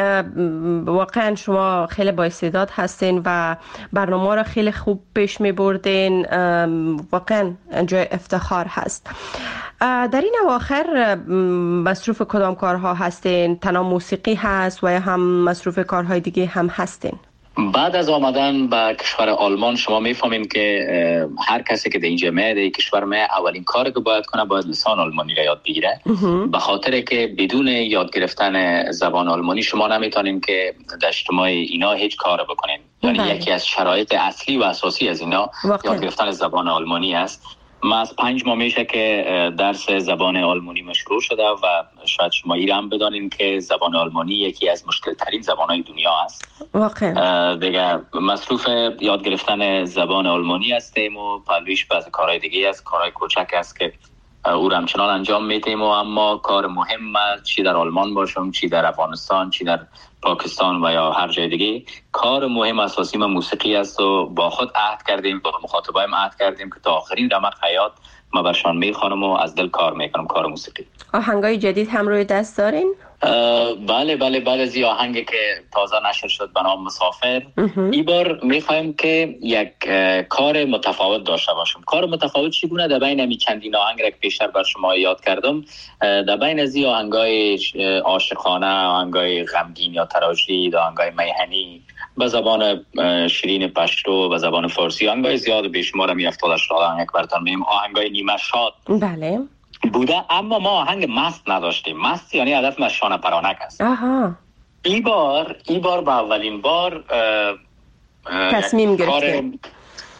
واقعا شما خیلی با استعداد هستین و برنامه را خیلی خوب پیش می بردین، واقعا جای افتخار هست. در این اواخر مصروف کدام کارها هستین؟ تنها موسیقی هست و یا هم مصروف کارهای دیگه هم هستین؟ بعد از آمدن به کشور آلمان شما میفهمین که هر کسی که در اینجا میاد کشور ما اولین کاری که باید کنه باید لسان آلمانی را یاد بگیره، به خاطر که بدون یاد گرفتن زبان آلمانی شما نمیتونین که در اجتماع اینا هیچ کار بکنین. یعنی یکی از شرایط اصلی و اساسی از اینا یاد گرفتن زبان آلمانی است. ما از پنج ماه میشه که درس زبان آلمانی مشروع شده و شاید شما ایران بدانین که زبان آلمانی یکی از مشکل ترین زبانهای دنیا است. واقعا دیگه مصروف یاد گرفتن زبان آلمانی هستیم و پلویش بعض کارهای دیگه است، کارهای کوچک است که او را همچنان انجام میدیم و اما کار مهم چی در آلمان باشم، چی در افغانستان، چی در پاکستان و یا هر جای دیگه، کار مهم اساسی ما موسیقی است و با خود عهد کردیم، با مخاطبایم عهد کردیم که تا آخرین رمق حیات ما برشان میخوانم و از دل کار میکنم، کار موسیقی. آهنگای جدید هم روی دست دارین؟ بله بله بله از این آهنگی که تازه نشر شد به نام مسافر، این بار میخوایم که یک کار متفاوت داشته باشیم. کار متفاوت چگونه؟ در بین همی چندین آهنگ را که پیشتر بر شما یاد کردم، در بین از این آهنگای عاشقانه، آهنگای غمگین یا تراژدی، آهنگای میهنی به زبان شیرین پشتو، به زبان فارسی، آهنگای زیاد بیشمار می هفتاد هشتاد آهنگ براتون میگم، آهنگای نیمه شاد بله بوده، اما ما آهنگ مست نداشتیم. مست یعنی هدف از شانه پرانک است. آها. ای بار ای بار به اولین بار تصمیم گرفتیم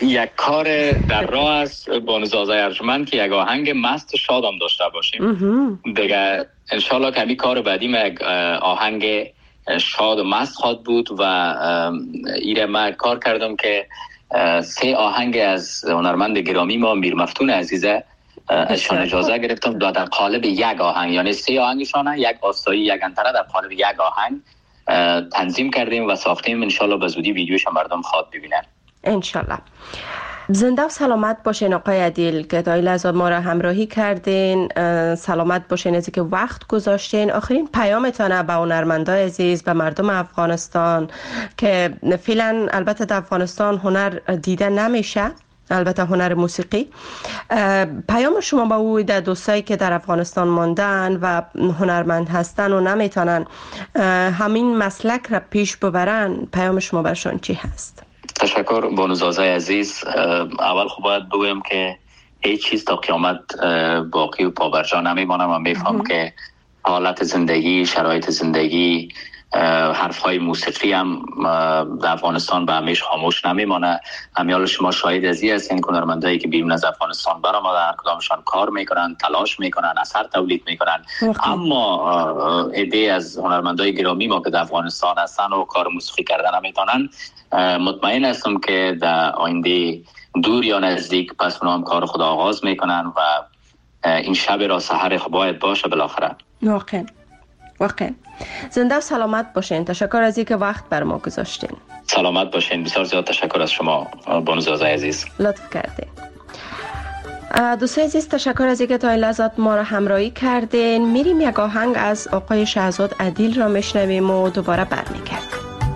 یک کار در راه است بانو زازای ارجمند که یک آهنگ مست شادم داشته باشیم دیگه. انشالله که همین کار بعدی ما یک آهنگ شاد و مست خواهد بود و ایره ما کار کردم که سه آهنگ از هنرمند گرامی ما میر مفتون عزیزه ازشان اجازه گرفتم در قالب یک آهنگ، یعنی سه آهنگشانه یک آستایی یک انتره در قالب یک آهنگ تنظیم کردیم و ساختیم. انشالله به زودی ویدیوش مردم خواهد ببینن انشالله. زنده و سلامت باشین آقای عدیل که تا این لحظه ما را همراهی کردین. سلامت باشین از اینکه وقت گذاشتین. آخرین پیامتان به هنرمندای عزیز، به مردم افغانستان که فعلا البته در افغانستان هنر دیده نمیشه، البته هنر موسیقی، پیام شما با او در دوستایی که در افغانستان ماندن و هنرمند هستن و نمیتونن همین مسلک را پیش ببرن، پیام شما برشان چی هست؟ تشکر بانو زازای عزیز. اول خب باید بگویم که هیچ چیز تا قیامت باقی و پابرجا نمیمانم و میفهم که حالت زندگی، شرایط زندگی، حرفهای موسیقی هم در افغانستان به همیشه خاموش نمیمانه. همیال شما شاهد ازی هستین که هنرمندایی که بیرون از افغانستان برآمدن کدامشان کار میکنن، تلاش میکنن، اثر تولید میکنن، اما ایده از هنرمندای گرامی ما که در افغانستان هستن و کار موسیقی کردن نمیتونن، مطمئن هستم که در آینده دور یا نزدیک پس اونا هم کار خود آغاز میکنن و این شب را سحر باید باشه بالاخره. واقعا واقعا. زنده و سلامت باشین. تشکر از اینکه وقت بر ما گذاشتین. سلامت باشین. بسیار زیاد تشکر از شما بانو زازای عزیز. لطف کردین. دوستای عزیز تشکر از اینکه تا این لحظات ما را همراهی کردین. میریم یک آهنگ از آقای شهزاد عدیل را میشنویم و دوباره برمیگردیم.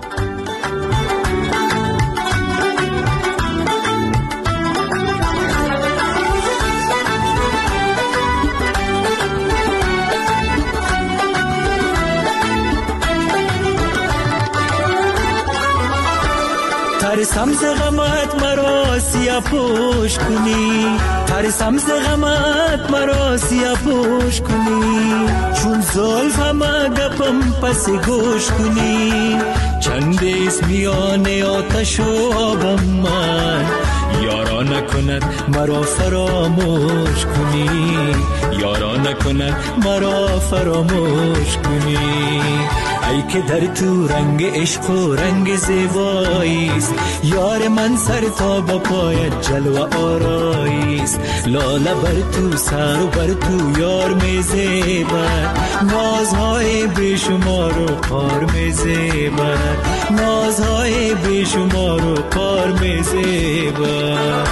ترسم ز غمت مرا سیاه پوش کنی، ترسم ز غمت مرا سیاه پوش کنی، چون زلف همه گپم پس گوش کنی، چند ایست میان آتش و آبم من، یارا نکند مرا فراموش کنی، یارا نکند مرا فراموش کنی. ای که در تو رنگ عشق و رنگ زیباییست، یار من سر تا با پایت جلوه آراییست، لاله بر تو سر و بر تو یار می زیبد، نازهای بیشمار و پار می زیبد، نازهای بیشمار و پار می زیبد.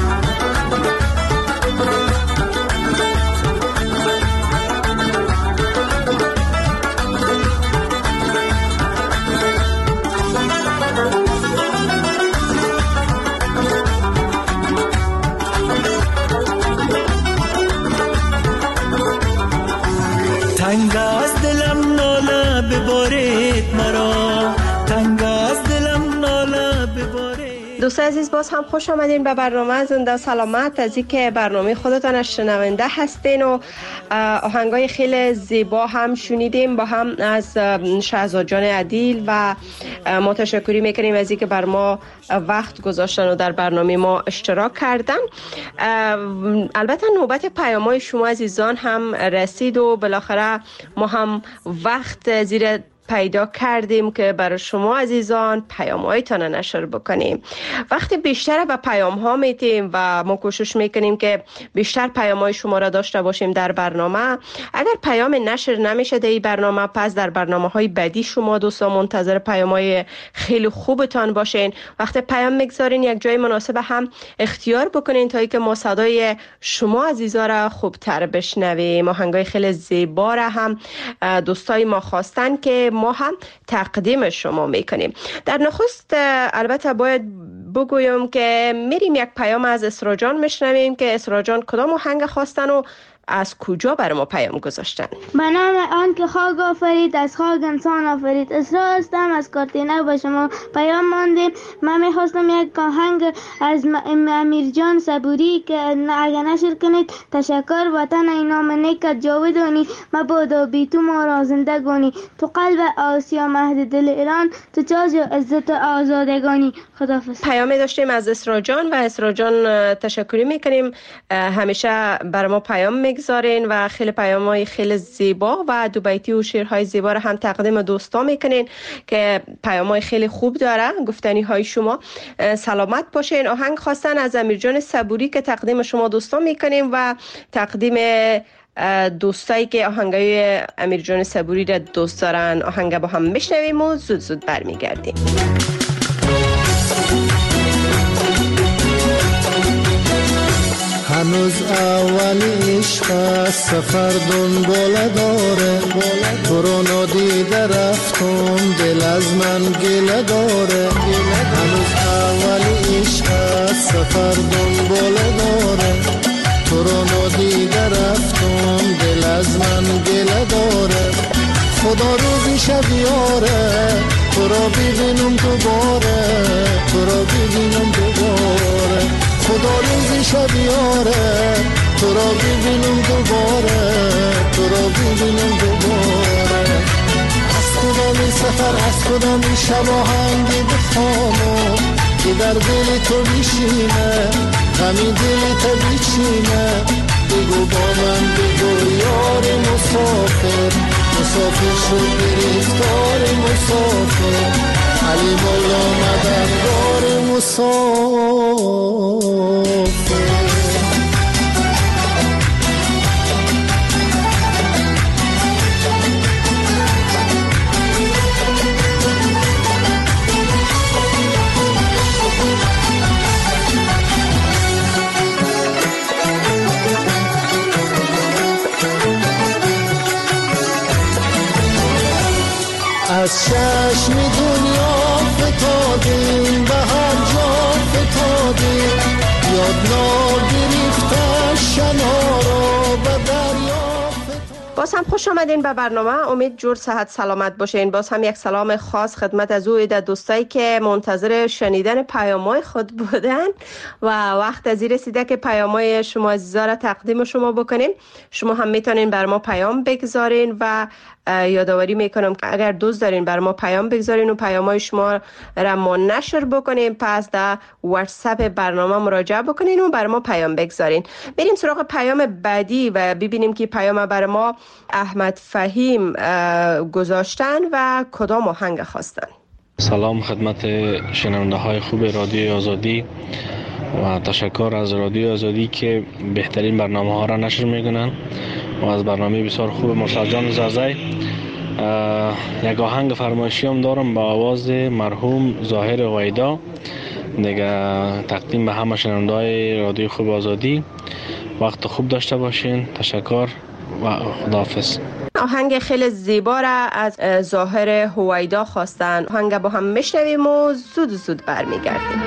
تنگ از دلم ناله ببارید مرا، تنگ از دلم ناله ببارید. دوستان عزیز باز هم خوش آمدین به برنامه زنده سلامت. از اینکه برنامه خودتان شنونده هستین و آهنگای خیلی زیبا هم شنیدیم با هم از شهزاد جان عدیل و ما تشکری میکنیم از اینکه بر ما وقت گذاشتن و در برنامه ما اشتراک کردن. البته نوبت پیام‌های شما عزیزان هم رسید و بالاخره ما هم وقت زیر پیدا کردیم که برای شما عزیزان پیام‌هایتان نشر بکنیم. وقتی بیشتر به پیام‌ها میتیم و ما کوشش میکنیم که بیشتر پیام‌های شما را داشته باشیم در برنامه. اگر پیام نشر نمیشه در این برنامه، پس در برنامه‌های بعدی شما دوستان منتظر پیام‌های خیلی خوبتان باشین. وقتی پیام میگذارین یک جای مناسب هم اختیار بکنین تا اینکه ما صدای شما عزیزا را خوبتر بشنویم. آهنگای خیلی زیبا را هم دوستای ما خواستن که ما هم تقدیم شما میکنیم. در نخست البته باید بگویم که میریم یک پیام از اسرا جان میشنویم که اسرا جان کدام آهنگ خواستن و از کجا بر ما پیام گذاشتن؟ به نام آن که خاک آفرید از خاک انسان آفرید. اسرا هستم از کارتینه با شما پیام ماندیم. من میخواستم یک آهنگ از امیر جان صبوری که اگر نشر کنید تشکر وطن اینام نیکت جاودانی مبادا بی تو ما را زندگانی تو قلب آسیا مهد دل ایران تو تاج و عزت آزادگانی. خداحافظ. پیامی داشتیم از اسرا جان و اسرا جان تشکری میکنیم، همیشه بر ما پیام میگذارین و خیلی پیام‌های خیلی زیبا و دو بیتی و شعرهای زیبا رو هم تقدیم دوستا میکنین که پیام‌های خیلی خوب داره. گفتنی های شما سلامت باشین. آهنگ خواستن از امیر جان صبوری که تقدیم شما دوستا میکنیم و تقدیم دوستایی که آهنگای امیر جان صبوری را دوست دارن. آهنگ با هم بشنویم و زود زود برمیگردیم. هنوز اول عشق است سفر دنباله داره تو رو نادیده رفتم دل از من گله داره هنوز اول عشق است سفر دنباله داره تو رو نادیده رفتم دل از من گله داره خدا روزی شب یاره تو رو ببینم دوباره تو رو ببینم دوباره خدا روزی شب یاره تو را ببینم دوباره تو را ببینم دوباره از کدامی سفر از کدامی شب آهنگی بخوانم که در دل تو بیشینه غمی دل تو بیچینه بگو با من بگو یار مسافر مسافر شد گرفتار مسافر علی مولا مددگار مسافر. از چشم دنیا فتادیم به هر جا فتادیم یاد ناگرفته شنا به دریا. باز هم خوش آمدین به برنامه. امید جور صحت سلامت باشین. باز هم یک سلام خاص خدمت از او عده دوستایی که منتظر شنیدن پیام‌های خود بودن و وقت از این رسیده که پیام‌های شما عزیزا را تقدیم شما بکنیم. شما هم میتونین بر ما پیام بگذارین و یادآوری میکنم که اگر دوست دارین بر ما پیام بگذارین و پیام‌های شما را ما نشر بکنیم پس در واتساپ برنامه مراجعه بکنین و بر ما پیام بگذارین. بریم سراغ پیام بعدی و ببینیم که پیام بر ما احمد فهیم گذاشتن و کدام آهنگ خواستن. سلام خدمت شنونده های خوب رادیو آزادی و تشکر از رادیو آزادی که بهترین برنامه ها را نشر میکنن و از برنامه بسیار خوب مرسل جان زازای. یک آهنگ فرمایشی هم دارم با آواز مرحوم ظاهر غویدا دیگه تقدیم به همه شنونده های رادیو خوب آزادی. وقت خوب داشته باشین. تشکر و خداحافظ. آهنگ خیلی زیبا را از ظاهر هویدا خواستن. آهنگ با هم میشنویم و زود زود برمیگردیم.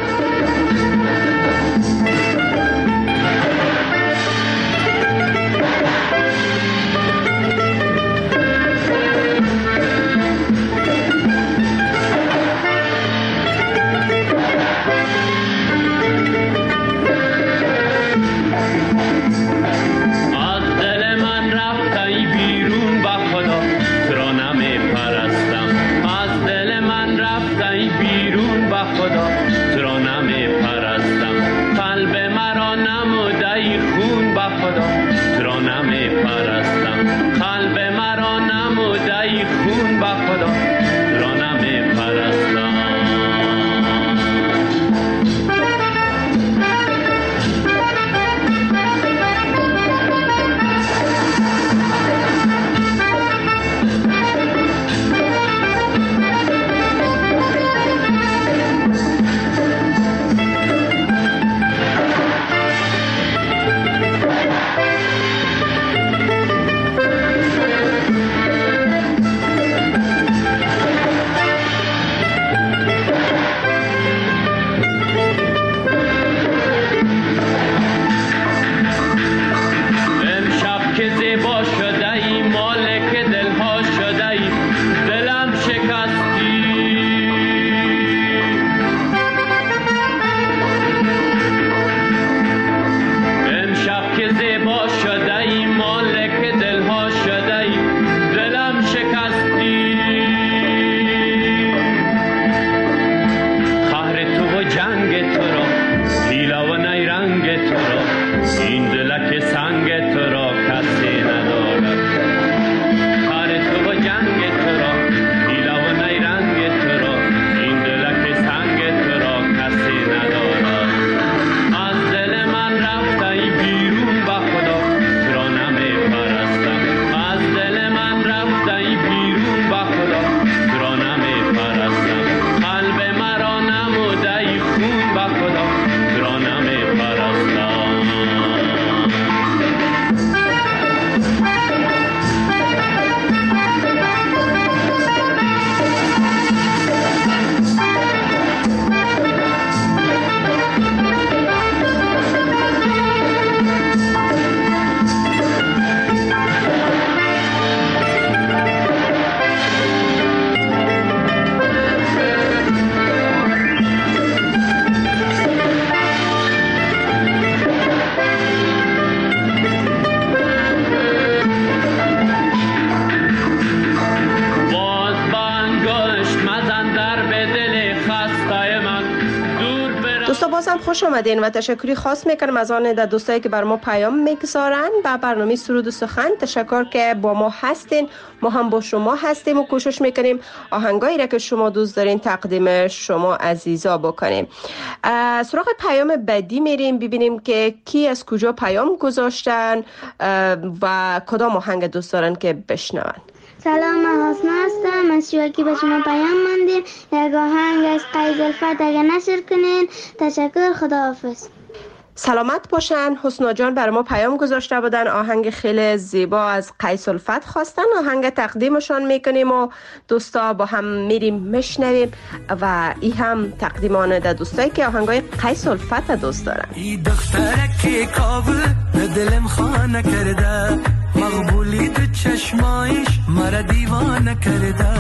بازم خوش آمدین و تشکری خاص میکنم از آن در دوستایی که بر ما پیام میگذارن و برنامه سرود و سخن. تشکر که با ما هستین، ما هم با شما هستیم و کوشش میکنیم آهنگایی را که شما دوست دارین تقدیم شما عزیزا بکنیم. سراغ پیام بعدی میریم ببینیم که کی از کجا پیام گذاشتن و کدام آهنگ دوست دارن که بشنون. سلام، من حسنا هستم از شوکی به شما پیام ماندیم. یک آهنگ از قیس الفت اگه نشر کنین. تشکر، خداحافظ. سلامت باشن. حسنا جان بر ما پیام گذاشته بودن، آهنگ خیلی زیبا از قیس الفت خواستن، آهنگ تقدیمشان میکنیم و دوستا با هم میریم میشنویم و ای هم تقدیمان در دوستایی که آهنگای قیس الفت دوست دارن. ای دخترک کابل دلم خانه کرده، مقبولی دو چشمایش مرا دیوانه کرده.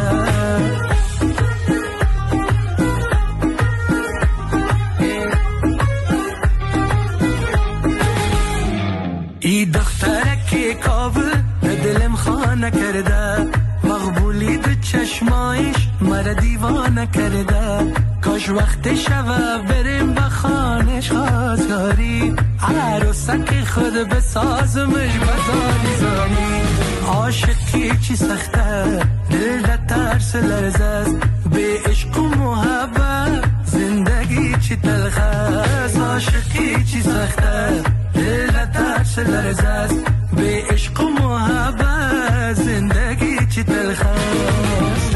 ای دخترک کابل دلم خانه کرده، مقبولی دو چشمایش مرا دیوانه کرده. کاش وقت شوه بریم به خانش خواستگاری، عروسک خود بسازمش بزاری زانی. عاشقی چی سخته دل ده ترس لرزه است، به عشق و محبت زندگی چی تلخ است. عاشقی چی سخته دل ده ترس لرزه است، به عشق و محبت زندگی چی تلخ است.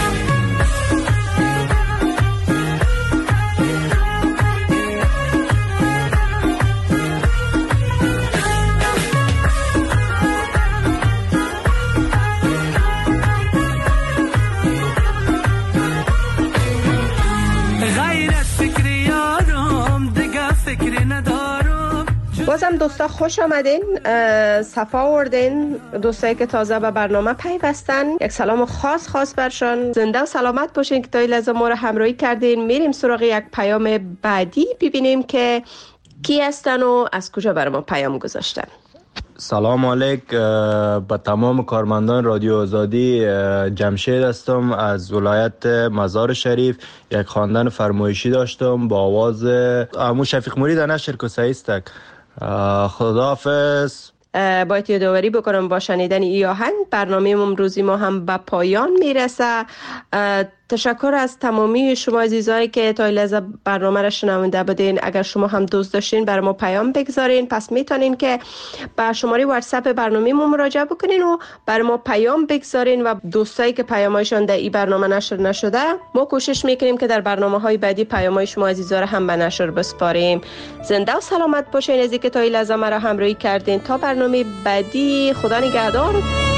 بازم دوستا خوش آمدین، صفا آوردین. دوستایی که تازه به برنامه پیوستن یک سلام خاص خاص برشان. زنده و سلامت باشین که تا این لحظه ما رو همراهی کردین. میریم سراغ یک پیام بعدی ببینیم که کی هستن و از کجا بر ما پیام گذاشتن. سلام علیک به تمام کارمندان رادیو آزادی. جمشید هستم از ولایت مزار شریف. یک خواندن فرمایشی داشتم با آواز عمو شفیق مرید نشر کسایستک. خداحافظ. باید یادآوری بکنم با شنیدن ای آهنگ برنامه امروزی ما هم به پایان میرسه. تشکر از تمامی شما عزیزایی که تا لحظه برنامه را شنونده بودین. اگر شما هم دوست داشتین برای ما پیام بگذارین، پس میتونین که به شماره واتساپ برنامه ما مراجعه بکنین و برای ما پیام بگذارین و دوستایی که پیامایشان در این برنامه نشر نشده ما کوشش میکنیم که در برنامه‌های بعدی پیامای شما عزیزا را هم به نشر بسپاریم. زنده و سلامت باشین از اینکه تا این لحظه مرا همراهی کردین. تا برنامه بعدی، خدا نگهدار.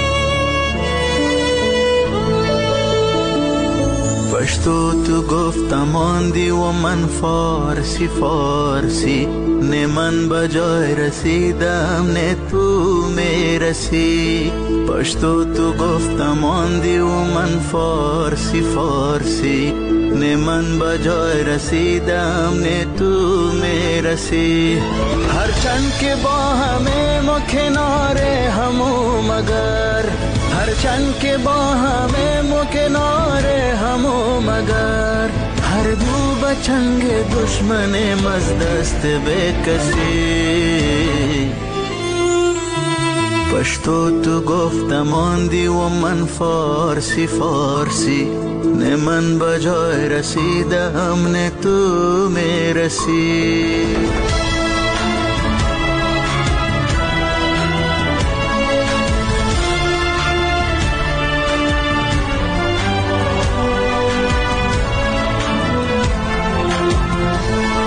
پشتو تو گفتم آندی و من فارسی فارسی، نه من بجای رسیدم نه تو میرسی. پشتو تو گفتم آندی و من فارسی فارسی، نه من بجای رسیدم نه تو میرسی. هرچند که با همه ما کنار همو مگر، هرچند که با همه ما کنار همو مگر، هر دو بچنگ دشمنم از دست به کسی. پشتو تو گفتم آندی و من فارسی فارسی، نه من بجای رسیدم نه تو میرسی.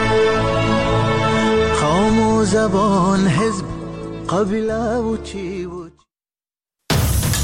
زبان حزب قبیله و چی